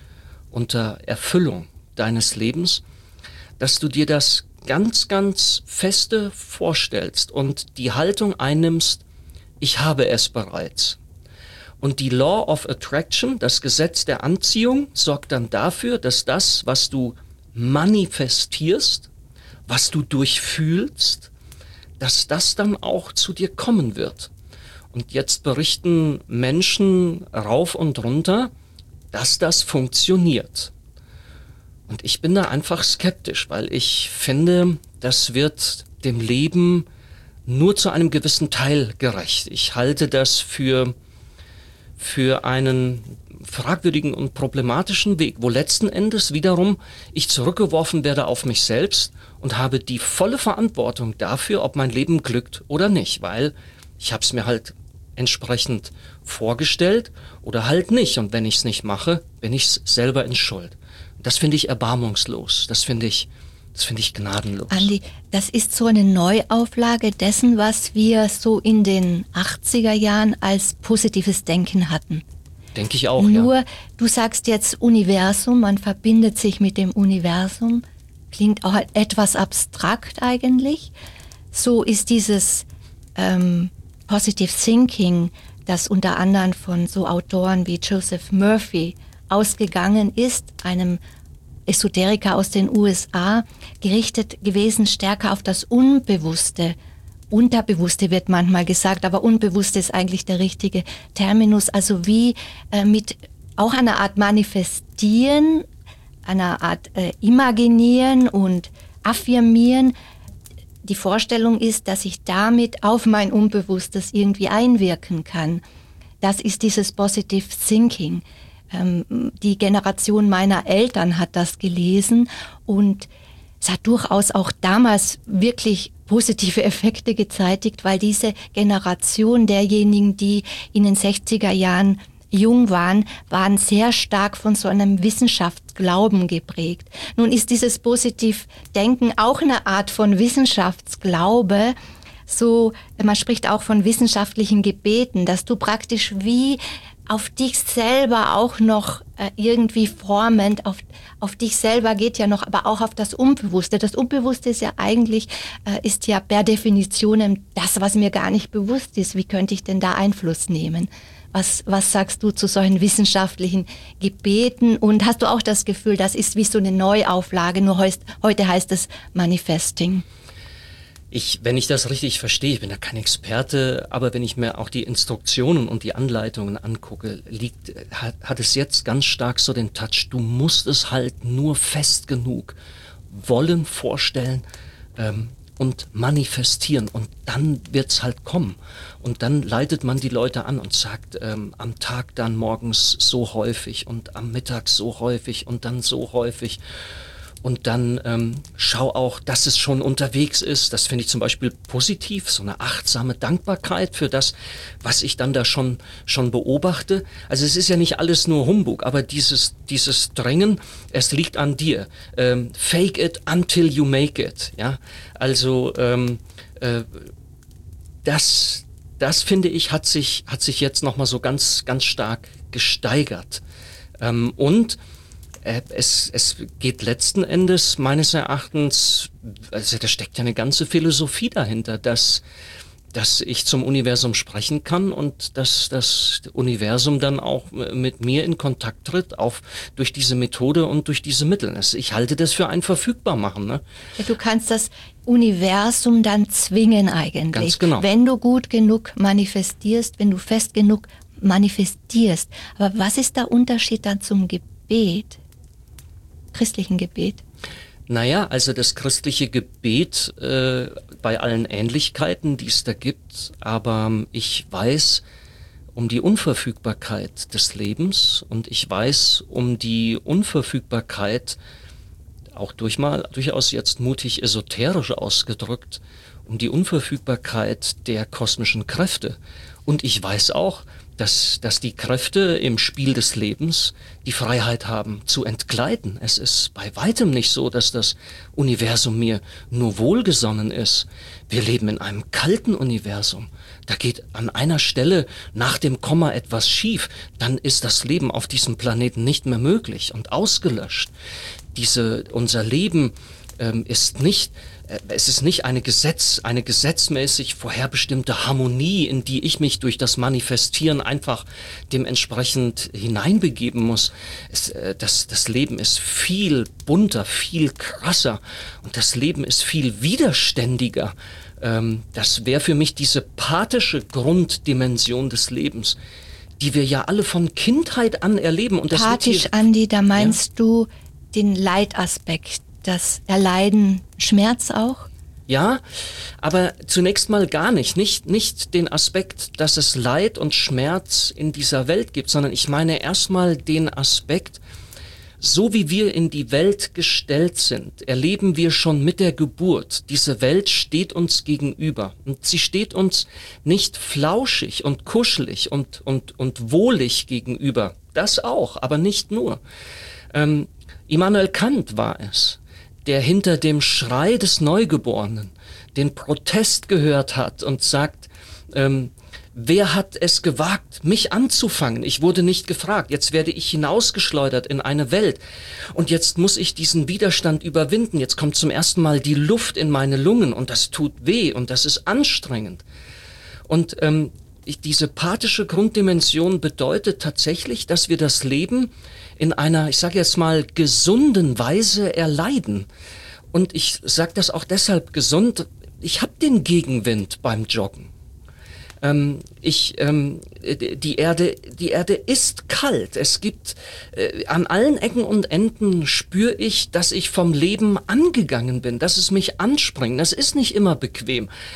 Erfüllung deines Lebens, dass du dir das ganz, ganz feste vorstellst und die Haltung einnimmst, ich habe es bereits. Und die Law of Attraction, das Gesetz der Anziehung, sorgt dann dafür, dass das, was du manifestierst, was du durchfühlst, dass das dann auch zu dir kommen wird. Und jetzt berichten Menschen rauf und runter, dass das funktioniert. Und ich bin da einfach skeptisch, weil ich finde, das wird dem Leben nur zu einem gewissen Teil gerecht. Ich halte das für einen fragwürdigen und problematischen Weg, wo letzten Endes wiederum ich zurückgeworfen werde auf mich selbst und habe die volle Verantwortung dafür, ob mein Leben glückt oder nicht, weil ich habe es mir halt entsprechend vorgestellt oder halt nicht. Und wenn ich es nicht mache, bin ich selber in Schuld. Das finde ich erbarmungslos. Das finde ich gnadenlos. Andi, das ist so eine Neuauflage dessen, was wir so in den 80er Jahren als positives Denken hatten. Denke ich auch, Nur, ja. du sagst jetzt Universum, man verbindet sich mit dem Universum. Klingt auch etwas abstrakt eigentlich. So ist dieses Positive Thinking, das unter anderem von so Autoren wie Joseph Murphy ausgegangen ist, einem Esoteriker aus den USA, gerichtet gewesen stärker auf das Unbewusste. Unterbewusste wird manchmal gesagt, aber Unbewusste ist eigentlich der richtige Terminus. Also wie mit auch einer Art Manifestieren, einer Art Imaginieren und Affirmieren. Die Vorstellung ist, dass ich damit auf mein Unbewusstes irgendwie einwirken kann. Das ist dieses Positive Thinking. Die Generation meiner Eltern hat das gelesen und es hat durchaus auch damals wirklich positive Effekte gezeitigt, weil diese Generation derjenigen, die in den 60er Jahren jung waren sehr stark von so einem Wissenschaftsglauben geprägt. Nun ist dieses Positivdenken auch eine Art von Wissenschaftsglaube. So, man spricht auch von wissenschaftlichen Gebeten, dass du praktisch wie auf dich selber auch noch irgendwie formend, auf dich selber geht ja noch, aber auch auf das Unbewusste. Das Unbewusste ist ja eigentlich, ist ja per Definition das, was mir gar nicht bewusst ist. Wie könnte ich denn da Einfluss nehmen? Was sagst du zu solchen wissenschaftlichen Gebeten? Und hast du auch das Gefühl, das ist wie so eine Neuauflage, nur heute heißt es Manifesting? Wenn ich das richtig verstehe, ich bin da kein Experte, aber wenn ich mir auch die Instruktionen und die Anleitungen angucke, hat es jetzt ganz stark so den Touch, du musst es halt nur fest genug wollen, vorstellen und manifestieren und dann wird's halt kommen. Und dann leitet man die Leute an und sagt, am Tag dann morgens so häufig und am Mittag so häufig und dann so häufig. Und dann schau auch, dass es schon unterwegs ist. Das finde ich zum Beispiel positiv, so eine achtsame Dankbarkeit für das, was ich dann da schon beobachte. Also es ist ja nicht alles nur Humbug, aber dieses Drängen, es liegt an dir. Fake it until you make it. Ja, also das finde ich hat sich jetzt noch mal so ganz ganz stark gesteigert. Und es geht letzten Endes meines Erachtens, also da steckt ja eine ganze Philosophie dahinter, dass ich zum Universum sprechen kann und dass das Universum dann auch mit mir in Kontakt tritt, durch diese Methode und durch diese Mittel. Ich halte das für ein Verfügbarmachen. Ne? Ja, du kannst das Universum dann zwingen eigentlich. Ganz genau. Wenn du gut genug manifestierst, wenn du fest genug manifestierst. Aber was ist der Unterschied dann zum Gebet? Christlichen Gebet? Naja, also das christliche Gebet bei allen Ähnlichkeiten, die es da gibt, aber ich weiß um die Unverfügbarkeit des Lebens und ich weiß um die Unverfügbarkeit, auch durchaus jetzt mutig esoterisch ausgedrückt, um die Unverfügbarkeit der kosmischen Kräfte. Und ich weiß auch, dass die Kräfte im Spiel des Lebens die Freiheit haben zu entgleiten. Es ist bei weitem nicht so, dass das Universum mir nur wohlgesonnen ist. Wir leben in einem kalten Universum. Da geht an einer Stelle nach dem Komma etwas schief, dann ist das Leben auf diesem Planeten nicht mehr möglich und ausgelöscht. Unser Leben ist nicht eine gesetzmäßig vorherbestimmte Harmonie, in die ich mich durch das Manifestieren einfach dementsprechend hineinbegeben muss. Das Leben ist viel bunter, viel krasser und das Leben ist viel widerständiger. Das wäre für mich diese pathische Grunddimension des Lebens, die wir ja alle von Kindheit an erleben. Und das Pathisch, Andi, da meinst du den Leidaspekt, das Erleiden, Schmerz auch? Ja, aber zunächst mal gar nicht. Nicht den Aspekt, dass es Leid und Schmerz in dieser Welt gibt, sondern ich meine erstmal den Aspekt, so wie wir in die Welt gestellt sind, erleben wir schon mit der Geburt. Diese Welt steht uns gegenüber. Und sie steht uns nicht flauschig und kuschelig und wohlig gegenüber. Das auch, aber nicht nur. Immanuel Kant war es, der hinter dem Schrei des Neugeborenen den Protest gehört hat und sagt, wer hat es gewagt, mich anzufangen? Ich wurde nicht gefragt. Jetzt werde ich hinausgeschleudert in eine Welt. Und jetzt muss ich diesen Widerstand überwinden. Jetzt kommt zum ersten Mal die Luft in meine Lungen und das tut weh und das ist anstrengend. Und diese pathische Grunddimension bedeutet tatsächlich, dass wir das Leben in einer, ich sage jetzt mal, gesunden Weise erleiden. Und ich sage das auch deshalb gesund, ich habe den Gegenwind beim Joggen. Die Erde ist kalt. Es gibt an allen Ecken und Enden spüre ich, dass ich vom Leben angegangen bin, dass es mich anspringt. Das ist nicht immer bequem.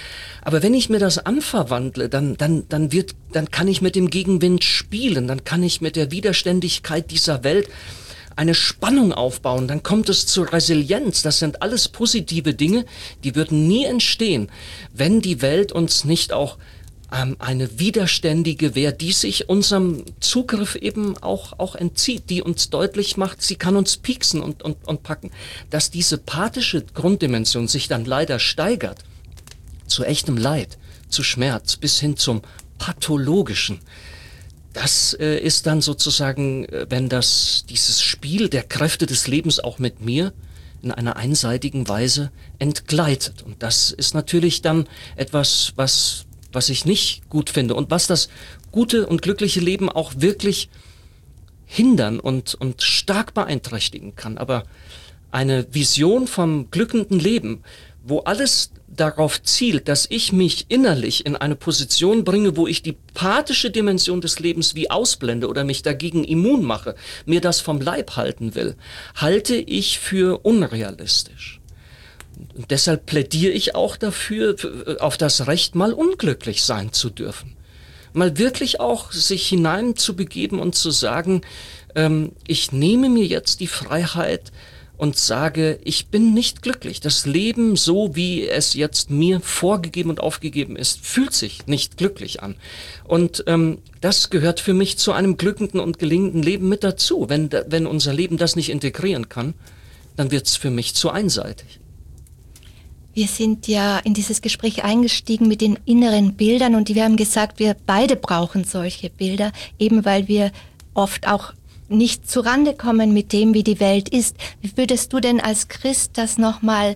Aber wenn ich mir das anverwandle, dann kann ich mit dem Gegenwind spielen, dann kann ich mit der Widerständigkeit dieser Welt eine Spannung aufbauen, dann kommt es zur Resilienz. Das sind alles positive Dinge, die würden nie entstehen, wenn die Welt uns nicht auch eine widerständige Wehr, die sich unserem Zugriff eben auch entzieht, die uns deutlich macht, sie kann uns pieksen und packen. Dass diese pathische Grunddimension sich dann leider steigert, zu echtem Leid, zu Schmerz, bis hin zum Pathologischen. Das ist dann sozusagen, wenn dieses Spiel der Kräfte des Lebens auch mit mir in einer einseitigen Weise entgleitet. Und das ist natürlich dann etwas, was ich nicht gut finde und was das gute und glückliche Leben auch wirklich hindern und stark beeinträchtigen kann. Aber eine Vision vom glückenden Leben, wo alles darauf zielt, dass ich mich innerlich in eine Position bringe, wo ich die pathische Dimension des Lebens wie ausblende oder mich dagegen immun mache, mir das vom Leib halten will, halte ich für unrealistisch. Und deshalb plädiere ich auch dafür, auf das Recht, mal unglücklich sein zu dürfen. Mal wirklich auch sich hineinzubegeben und zu sagen, ich nehme mir jetzt die Freiheit und sage, ich bin nicht glücklich. Das Leben, so wie es jetzt mir vorgegeben und aufgegeben ist, fühlt sich nicht glücklich an. Und das gehört für mich zu einem glückenden und gelingenden Leben mit dazu. Wenn unser Leben das nicht integrieren kann, dann wird es für mich zu einseitig. Wir sind ja in dieses Gespräch eingestiegen mit den inneren Bildern und wir haben gesagt, wir beide brauchen solche Bilder, eben weil wir oft auch nicht zurande kommen mit dem, wie die Welt ist. Wie würdest du denn als Christ das nochmal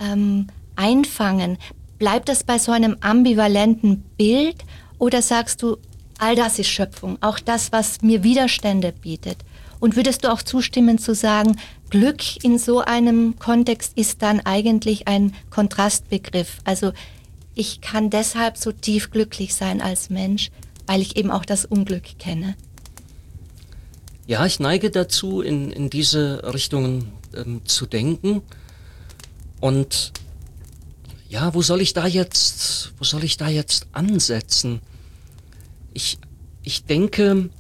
einfangen? Bleibt das bei so einem ambivalenten Bild oder sagst du, all das ist Schöpfung, auch das, was mir Widerstände bietet? Und würdest du auch zustimmen zu sagen, Glück in so einem Kontext ist dann eigentlich ein Kontrastbegriff? Also ich kann deshalb so tief glücklich sein als Mensch, weil ich eben auch das Unglück kenne. Ja, ich neige dazu, in diese Richtungen zu denken. Und ja, wo soll ich da jetzt ansetzen? Ich denke,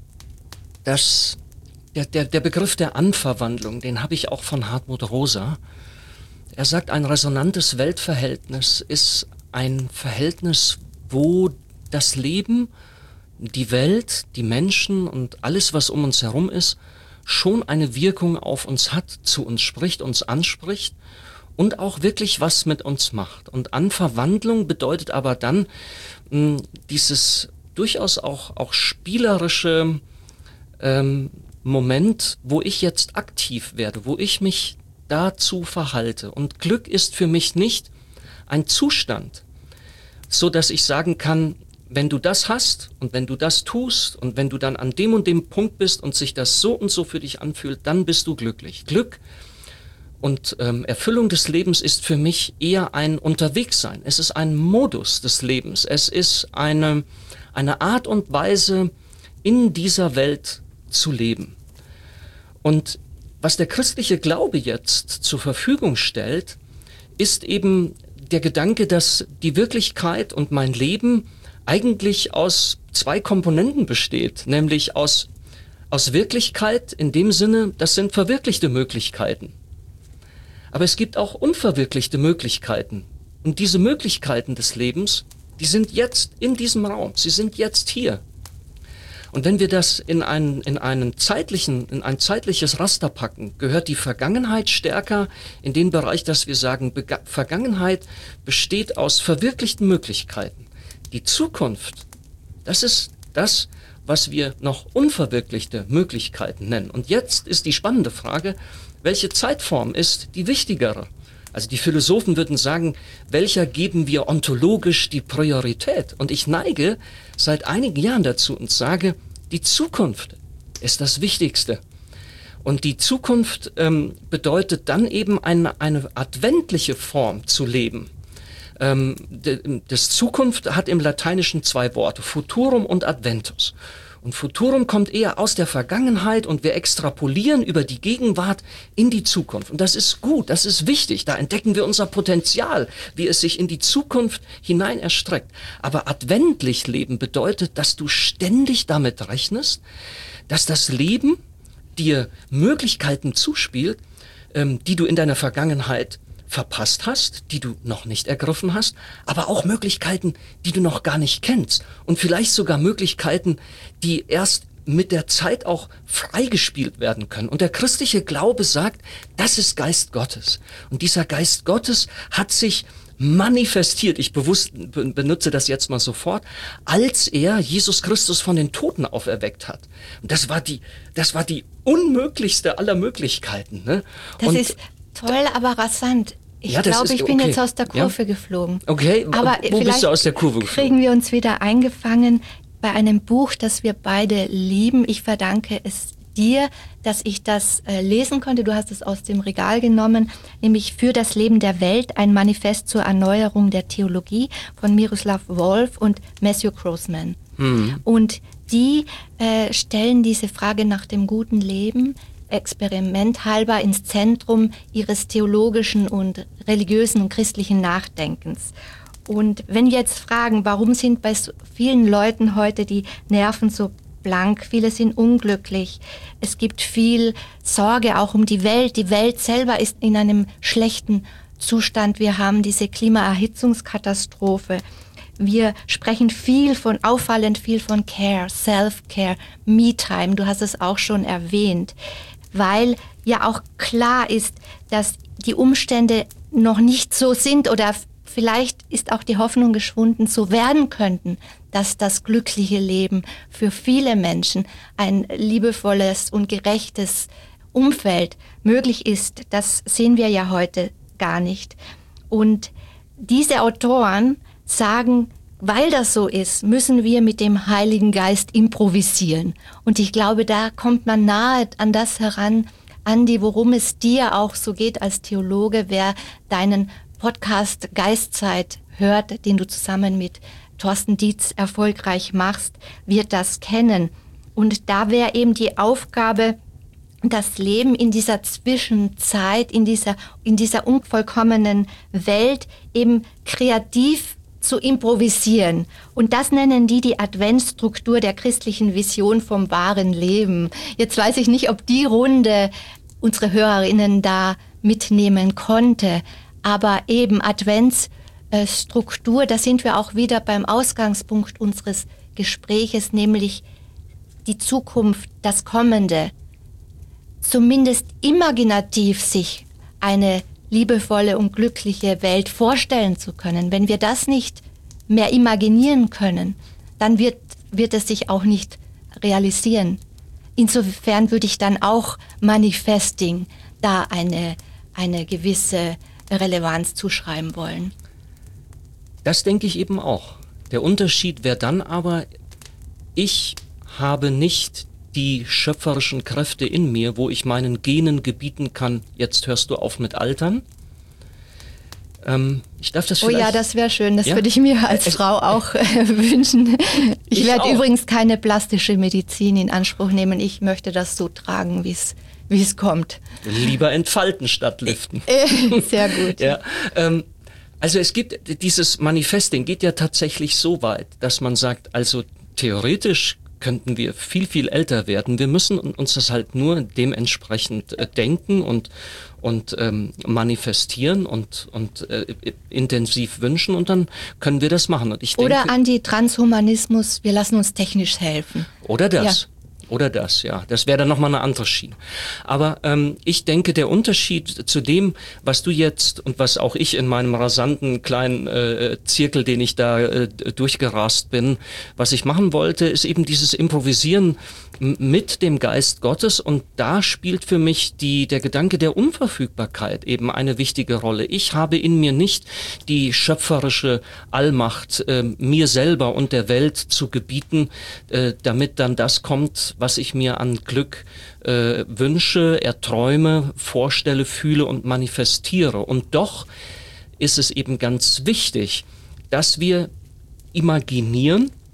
dass der Begriff der Anverwandlung, den habe ich auch von Hartmut Rosa. Er sagt, ein resonantes Weltverhältnis ist ein Verhältnis, wo das Leben, die Welt, die Menschen und alles, was um uns herum ist, schon eine Wirkung auf uns hat, zu uns spricht, uns anspricht und auch wirklich was mit uns macht. Und Anverwandlung bedeutet aber dann dieses durchaus auch spielerische Moment, wo ich jetzt aktiv werde, wo ich mich dazu verhalte. Und Glück ist für mich nicht ein Zustand, so dass ich sagen kann, wenn du das hast und wenn du das tust und wenn du dann an dem und dem Punkt bist und sich das so und so für dich anfühlt, dann bist du glücklich. Glück und Erfüllung des Lebens ist für mich eher ein Unterwegssein. Es ist ein Modus des Lebens. Es ist eine Art und Weise, in dieser Welt zu leben. Und was der christliche Glaube jetzt zur Verfügung stellt, ist eben der Gedanke, dass die Wirklichkeit und mein Leben eigentlich aus zwei Komponenten besteht, nämlich aus Wirklichkeit in dem Sinne, das sind verwirklichte Möglichkeiten. Aber es gibt auch unverwirklichte Möglichkeiten. Und diese Möglichkeiten des Lebens, die sind jetzt in diesem Raum, sie sind jetzt hier. Und wenn wir das in ein zeitliches Raster packen, gehört die Vergangenheit stärker in den Bereich, dass wir sagen, Vergangenheit besteht aus verwirklichten Möglichkeiten. Die Zukunft, das ist das, was wir noch unverwirklichte Möglichkeiten nennen. Und jetzt ist die spannende Frage, welche Zeitform ist die wichtigere? Also die Philosophen würden sagen, welcher geben wir ontologisch die Priorität? Und ich neige seit einigen Jahren dazu und sage, die Zukunft ist das Wichtigste. Und die Zukunft bedeutet dann eben eine adventliche Form zu leben. Das Zukunft hat im Lateinischen zwei Worte, Futurum und Adventus. Und Futurum kommt eher aus der Vergangenheit und wir extrapolieren über die Gegenwart in die Zukunft. Und das ist gut, das ist wichtig. Da entdecken wir unser Potenzial, wie es sich in die Zukunft hinein erstreckt. Aber adventlich leben bedeutet, dass du ständig damit rechnest, dass das Leben dir Möglichkeiten zuspielt, die du in deiner Vergangenheit verpasst hast, die du noch nicht ergriffen hast, aber auch Möglichkeiten, die du noch gar nicht kennst und vielleicht sogar Möglichkeiten, die erst mit der Zeit auch freigespielt werden können. Und der christliche Glaube sagt, das ist Geist Gottes. Und dieser Geist Gottes hat sich manifestiert, ich benutze das jetzt mal sofort, als er Jesus Christus von den Toten auferweckt hat. Und das war die unmöglichste aller Möglichkeiten. Ne? Das ist toll, aber rasant. Ich glaube, ich bin jetzt aus der Kurve geflogen. Okay, aber wo bist du aus der Kurve geflogen? Kriegen wir uns wieder eingefangen bei einem Buch, das wir beide lieben. Ich verdanke es dir, dass ich das lesen konnte. Du hast es aus dem Regal genommen, nämlich Für das Leben der Welt, ein Manifest zur Erneuerung der Theologie von Miroslav Volf und Matthew Grossman. Und die stellen diese Frage nach dem guten Leben experimenthalber ins Zentrum ihres theologischen und religiösen und christlichen Nachdenkens. Und wenn wir jetzt fragen, warum sind bei so vielen Leuten heute die Nerven so blank, viele sind unglücklich, es gibt viel Sorge auch um die Welt selber ist in einem schlechten Zustand, wir haben diese Klimaerhitzungskatastrophe, wir sprechen auffallend viel von Care, Self-Care, Me-Time, du hast es auch schon erwähnt, weil ja auch klar ist, dass die Umstände noch nicht so sind oder vielleicht ist auch die Hoffnung geschwunden, so werden könnten, dass das glückliche Leben für viele Menschen ein liebevolles und gerechtes Umfeld möglich ist. Das sehen wir ja heute gar nicht. Und diese Autoren sagen, weil das so ist, müssen wir mit dem Heiligen Geist improvisieren. Und ich glaube, da kommt man nahe an das heran, Andi, worum es dir auch so geht als Theologe, wer deinen Podcast Geistzeit hört, den du zusammen mit Thorsten Dietz erfolgreich machst, wird das kennen. Und da wäre eben die Aufgabe, das Leben in dieser Zwischenzeit, in dieser unvollkommenen Welt eben kreativ zu improvisieren. Und das nennen die Adventsstruktur der christlichen Vision vom wahren Leben. Jetzt weiß ich nicht, ob die Runde unsere Hörerinnen da mitnehmen konnte, aber eben Adventsstruktur, da sind wir auch wieder beim Ausgangspunkt unseres Gespräches, nämlich die Zukunft, das Kommende, zumindest imaginativ sich eine liebevolle und glückliche Welt vorstellen zu können. Wenn wir das nicht mehr imaginieren können, dann wird es sich auch nicht realisieren. Insofern würde ich dann auch Manifesting da eine gewisse Relevanz zuschreiben wollen. Das denke ich eben auch. Der Unterschied wäre dann aber, ich habe nicht die schöpferischen Kräfte in mir, wo ich meinen Genen gebieten kann, jetzt hörst du auf mit Altern. Ich darf das vielleicht... Oh ja, das wäre schön. Das würde ich mir als Frau auch wünschen. Ich werde übrigens keine plastische Medizin in Anspruch nehmen. Ich möchte das so tragen, wie es kommt. Lieber entfalten statt liften. Sehr gut. Ja, also es gibt dieses Manifesting, geht ja tatsächlich so weit, dass man sagt, also theoretisch könnten wir viel, viel älter werden. Wir müssen uns das halt nur dementsprechend denken und manifestieren und intensiv wünschen und dann können wir das machen. Und ich denke, oder Anti-Transhumanismus, wir lassen uns technisch helfen. Oder das. Ja. Oder das, ja. Das wäre dann nochmal eine andere Schiene. Aber ich denke, der Unterschied zu dem, was du jetzt und was auch ich in meinem rasanten kleinen Zirkel, den ich da durchgerast bin, was ich machen wollte, ist eben dieses Improvisieren mit dem Geist Gottes. Und da spielt für mich der Gedanke der Unverfügbarkeit eben eine wichtige Rolle. Ich habe in mir nicht die schöpferische Allmacht, mir selber und der Welt zu gebieten, damit dann das kommt, was ich mir an Glück wünsche, erträume, vorstelle, fühle und manifestiere. Und doch ist es eben ganz wichtig, dass wir imaginieren,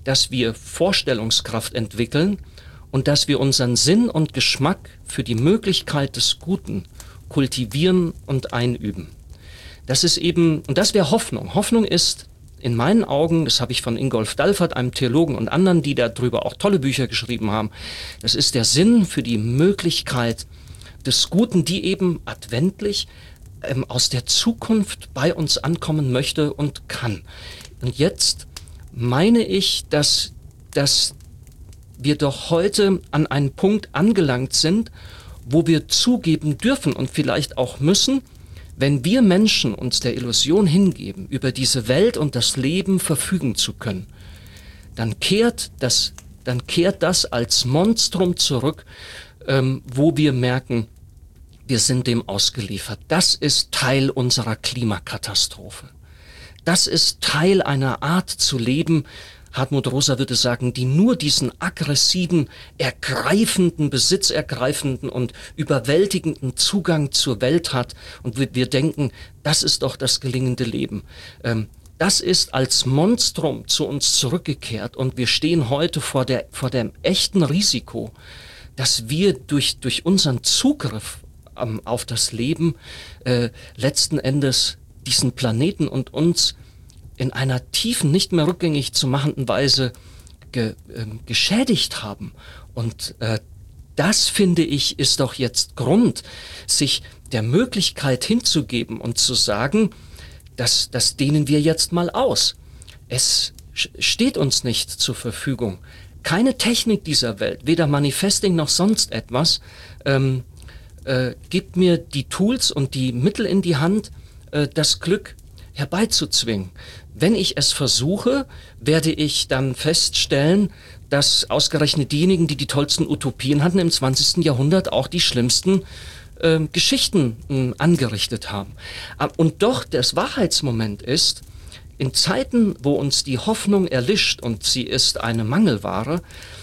dass wir Vorstellungskraft entwickeln und dass wir unseren Sinn und Geschmack für die Möglichkeit des Guten kultivieren und einüben. Das ist eben, und das wäre Hoffnung. Hoffnung ist in meinen Augen, das habe ich von Ingolf Dalfert, einem Theologen und anderen, die darüber auch tolle Bücher geschrieben haben, das ist der Sinn für die Möglichkeit des Guten, die eben adventlich aus der Zukunft bei uns ankommen möchte und kann. Und jetzt meine ich, dass wir doch heute an einen Punkt angelangt sind, wo wir zugeben dürfen und vielleicht auch müssen, wenn wir Menschen uns der Illusion hingeben, über diese Welt und das Leben verfügen zu können, dann kehrt das als Monstrum zurück, wo wir merken, wir sind dem ausgeliefert. Das ist Teil unserer Klimakatastrophe. Das ist Teil einer Art zu leben, Hartmut Rosa würde sagen, die nur diesen aggressiven, ergreifenden, besitzergreifenden und überwältigenden Zugang zur Welt hat. Und wir denken, das ist doch das gelingende Leben. Das ist als Monstrum zu uns zurückgekehrt und wir stehen heute vor dem echten Risiko, dass wir durch unseren Zugriff auf das Leben letzten Endes diesen Planeten und uns in einer tiefen, nicht mehr rückgängig zu machenden Weise geschädigt haben. Und das, finde ich, ist doch jetzt Grund, sich der Möglichkeit hinzugeben und zu sagen, das dehnen wir jetzt mal aus. Es steht uns nicht zur Verfügung. Keine Technik dieser Welt, weder Manifesting noch sonst etwas, gibt mir die Tools und die Mittel in die Hand, das Glück herbeizuzwingen. Wenn ich es versuche, werde ich dann feststellen, dass ausgerechnet diejenigen, die die tollsten Utopien hatten im 20. Jahrhundert, auch die schlimmsten Geschichten angerichtet haben. Und doch das Wahrheitsmoment ist, in Zeiten, wo uns die Hoffnung erlischt und sie ist eine Mangelware,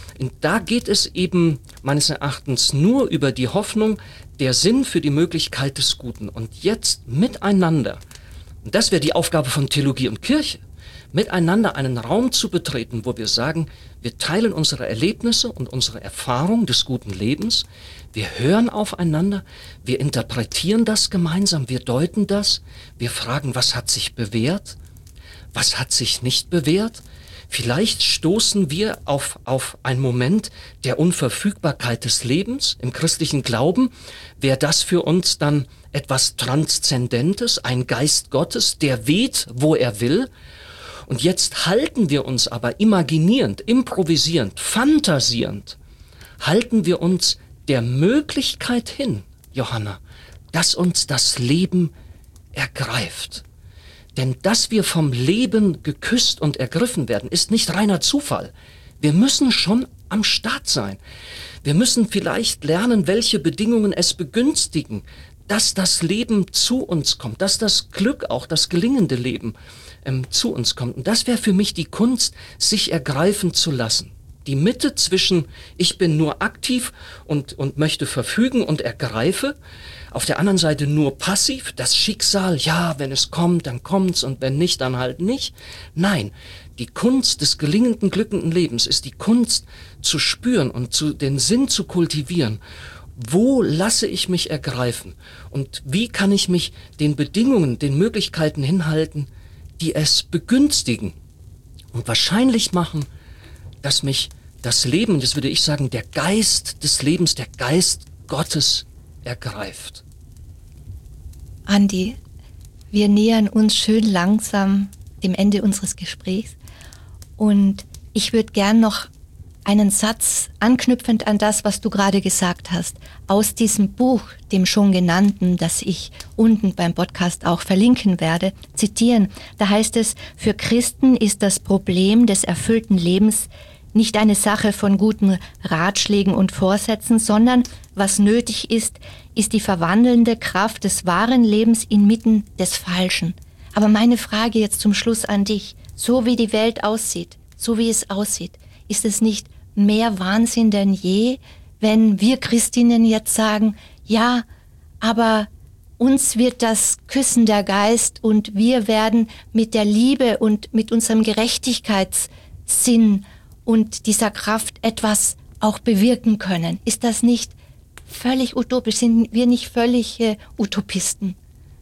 da geht es eben meines Erachtens nur über die Hoffnung, der Sinn für die Möglichkeit des Guten. Und jetzt miteinander, und das wäre die Aufgabe von Theologie und Kirche, miteinander einen Raum zu betreten, wo wir sagen, wir teilen unsere Erlebnisse und unsere Erfahrung des guten Lebens, wir hören aufeinander, wir interpretieren das gemeinsam, wir deuten das, wir fragen, was hat sich bewährt, was hat sich nicht bewährt. Vielleicht stoßen wir auf einen Moment der Unverfügbarkeit des Lebens. Im christlichen Glauben wäre das für uns dann etwas Transzendentes, ein Geist Gottes, der weht, wo er will. Und jetzt halten wir uns aber imaginierend, improvisierend, fantasierend, halten wir uns der Möglichkeit hin, Johanna, dass uns das Leben ergreift. Denn dass wir vom Leben geküsst und ergriffen werden, ist nicht reiner Zufall. Wir müssen schon am Start sein. Wir müssen vielleicht lernen, welche Bedingungen es begünstigen, dass das Leben zu uns kommt, dass das Glück, auch das gelingende Leben zu uns kommt. Und das wäre für mich die Kunst, sich ergreifen zu lassen. Die Mitte zwischen ich bin nur aktiv und möchte verfügen und ergreife, auf der anderen Seite nur passiv, das Schicksal, ja, wenn es kommt, dann kommt's und wenn nicht, dann halt nicht. Nein, die Kunst des gelingenden, glückenden Lebens ist die Kunst zu spüren und den Sinn zu kultivieren. Wo lasse ich mich ergreifen? Und wie kann ich mich den Bedingungen, den Möglichkeiten hinhalten, die es begünstigen und wahrscheinlich machen, dass mich das Leben, das würde ich sagen, der Geist des Lebens, der Geist Gottes ergreift. Andi, wir nähern uns schön langsam dem Ende unseres Gesprächs und ich würde gern noch einen Satz anknüpfend an das, was du gerade gesagt hast, aus diesem Buch, dem schon genannten, das ich unten beim Podcast auch verlinken werde, zitieren. Da heißt es, für Christen ist das Problem des erfüllten Lebens nicht eine Sache von guten Ratschlägen und Vorsätzen, sondern was nötig ist, ist die verwandelnde Kraft des wahren Lebens inmitten des Falschen. Aber meine Frage jetzt zum Schluss an dich, so wie die Welt aussieht, so wie es aussieht, ist es nicht mehr Wahnsinn denn je, wenn wir Christinnen jetzt sagen, ja, aber uns wird das küssen der Geist und wir werden mit der Liebe und mit unserem Gerechtigkeitssinn und dieser Kraft etwas auch bewirken können. Ist das nicht völlig utopisch? Sind wir nicht völlige Utopisten?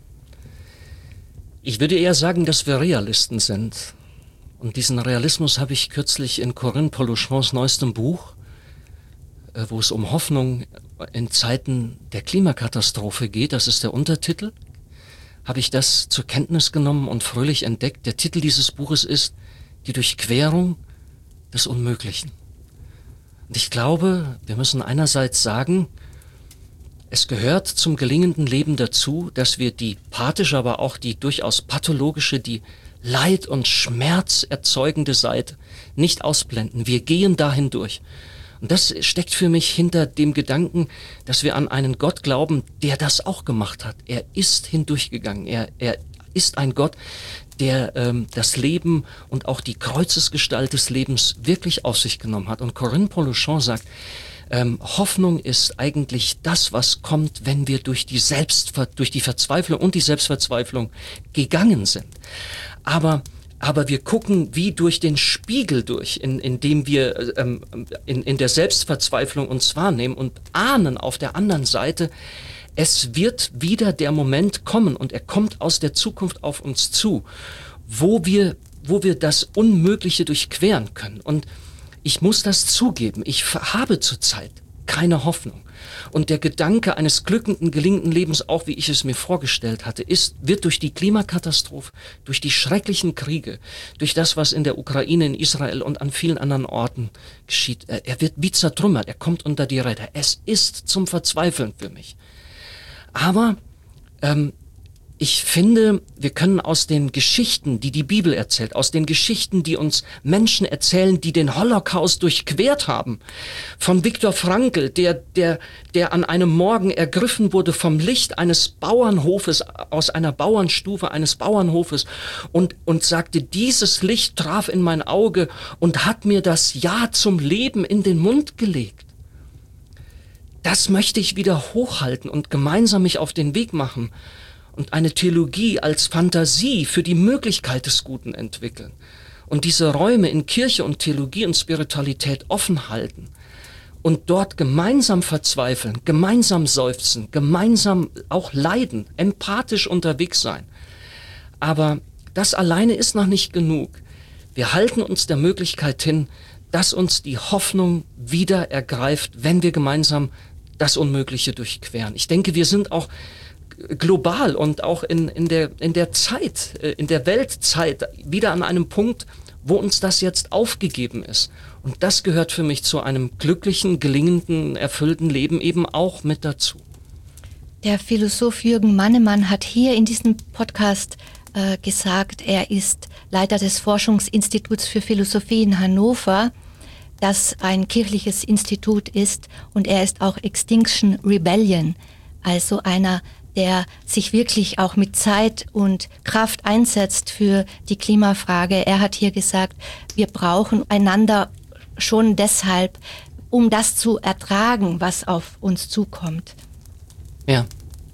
Ich würde eher sagen, dass wir Realisten sind. Und diesen Realismus habe ich kürzlich in Corinne Polochons neuestem Buch, wo es um Hoffnung in Zeiten der Klimakatastrophe geht, das ist der Untertitel, habe ich das zur Kenntnis genommen und fröhlich entdeckt. Der Titel dieses Buches ist Die Durchquerung des Unmöglichen. Und ich glaube, wir müssen einerseits sagen, es gehört zum gelingenden Leben dazu, dass wir die pathische, aber auch die durchaus pathologische, die Leid- und Schmerz erzeugende Seite nicht ausblenden. Wir gehen da hindurch. Und das steckt für mich hinter dem Gedanken, dass wir an einen Gott glauben, der das auch gemacht hat. Er ist hindurchgegangen. Er ist ein Gott, der das Leben und auch die Kreuzesgestalt des Lebens wirklich auf sich genommen hat. Und Corinne Polochon sagt, Hoffnung ist eigentlich das, was kommt, wenn wir durch die Verzweiflung und die Selbstverzweiflung gegangen sind. Aber wir gucken wie durch den Spiegel durch, indem wir in der Selbstverzweiflung uns wahrnehmen und ahnen auf der anderen Seite, es wird wieder der Moment kommen und er kommt aus der Zukunft auf uns zu, wo wir das Unmögliche durchqueren können. Und ich muss das zugeben, ich habe zurzeit keine Hoffnung. Und der Gedanke eines glückenden, gelingenden Lebens, auch wie ich es mir vorgestellt hatte, wird durch die Klimakatastrophe, durch die schrecklichen Kriege, durch das, was in der Ukraine, in Israel und an vielen anderen Orten geschieht, er wird wie zertrümmert, er kommt unter die Räder. Es ist zum Verzweifeln für mich. Aber ich finde, wir können aus den Geschichten, die die Bibel erzählt, aus den Geschichten, die uns Menschen erzählen, die den Holocaust durchquert haben, von Viktor Frankl, der an einem Morgen ergriffen wurde vom Licht eines Bauernhofes, aus einer Bauernstufe eines Bauernhofes und sagte, dieses Licht traf in mein Auge und hat mir das Ja zum Leben in den Mund gelegt. Das möchte ich wieder hochhalten und gemeinsam mich auf den Weg machen und eine Theologie als Fantasie für die Möglichkeit des Guten entwickeln und diese Räume in Kirche und Theologie und Spiritualität offen halten und dort gemeinsam verzweifeln, gemeinsam seufzen, gemeinsam auch leiden, empathisch unterwegs sein. Aber das alleine ist noch nicht genug. Wir halten uns der Möglichkeit hin, dass uns die Hoffnung wieder ergreift, wenn wir gemeinsam das Unmögliche durchqueren. Ich denke, wir sind auch global und auch in der Zeit, in der Weltzeit wieder an einem Punkt, wo uns das jetzt aufgegeben ist. Und das gehört für mich zu einem glücklichen, gelingenden, erfüllten Leben eben auch mit dazu. Der Philosoph Jürgen Mannemann hat hier in diesem Podcast gesagt, er ist Leiter des Forschungsinstituts für Philosophie in Hannover, das ein kirchliches Institut ist, und er ist auch Extinction Rebellion, also einer, der sich wirklich auch mit Zeit und Kraft einsetzt für die Klimafrage. Er hat hier gesagt, wir brauchen einander schon deshalb, um das zu ertragen, was auf uns zukommt. Ja.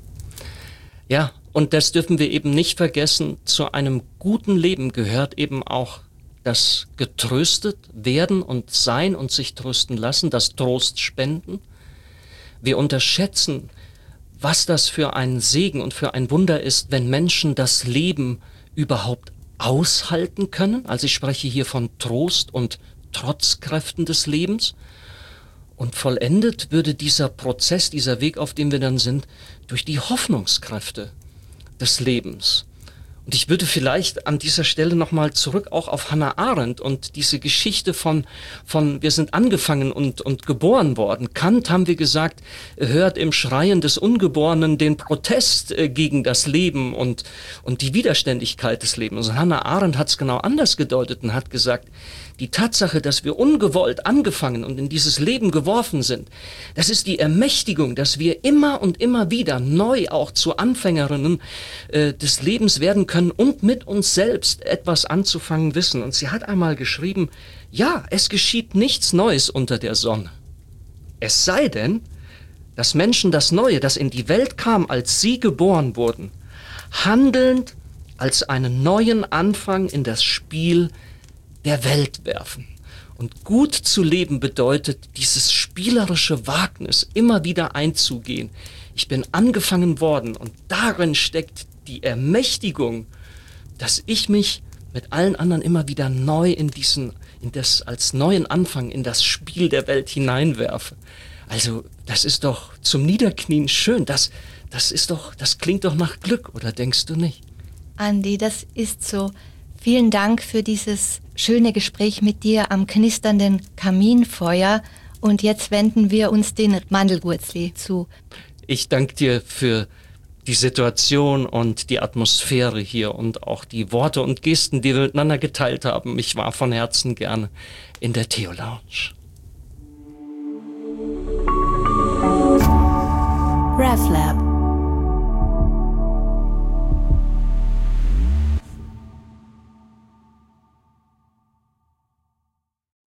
Ja, und das dürfen wir eben nicht vergessen. Zu einem guten Leben gehört eben auch das getröstet werden und sein und sich trösten lassen, das Trost spenden. Wir unterschätzen, was das für ein Segen und für ein Wunder ist, wenn Menschen das Leben überhaupt aushalten können. Also ich spreche hier von Trost und Trotzkräften des Lebens. Und vollendet würde dieser Prozess, dieser Weg, auf dem wir dann sind, durch die Hoffnungskräfte des Lebens. Und ich würde vielleicht an dieser Stelle nochmal zurück auch auf Hannah Arendt und diese Geschichte von wir sind angefangen und geboren worden. Kant, haben wir gesagt, hört im Schreien des Ungeborenen den Protest gegen das Leben und die Widerständigkeit des Lebens. Und Hannah Arendt hat es genau anders gedeutet und hat gesagt, die Tatsache, dass wir ungewollt angefangen und in dieses Leben geworfen sind, das ist die Ermächtigung, dass wir immer und immer wieder neu auch zu Anfängerinnen des Lebens werden können und mit uns selbst etwas anzufangen wissen. Und sie hat einmal geschrieben, ja, es geschieht nichts Neues unter der Sonne. Es sei denn, dass Menschen das Neue, das in die Welt kam, als sie geboren wurden, handelnd als einen neuen Anfang in das Spiel der Welt werfen. Und gut zu leben bedeutet, dieses spielerische Wagnis immer wieder einzugehen. Ich bin angefangen worden und darin steckt die Ermächtigung, dass ich mich mit allen anderen immer wieder neu als neuen Anfang in das Spiel der Welt hineinwerfe. Also, das ist doch zum Niederknien schön. Das klingt doch nach Glück, oder denkst du nicht? Andi, das ist so. Vielen Dank für dieses schöne Gespräch mit dir am knisternden Kaminfeuer. Und jetzt wenden wir uns den Mandelgurzli zu. Ich danke dir für die Situation und die Atmosphäre hier und auch die Worte und Gesten, die wir miteinander geteilt haben. Ich war von Herzen gerne in der Theo-Lounge. RefLab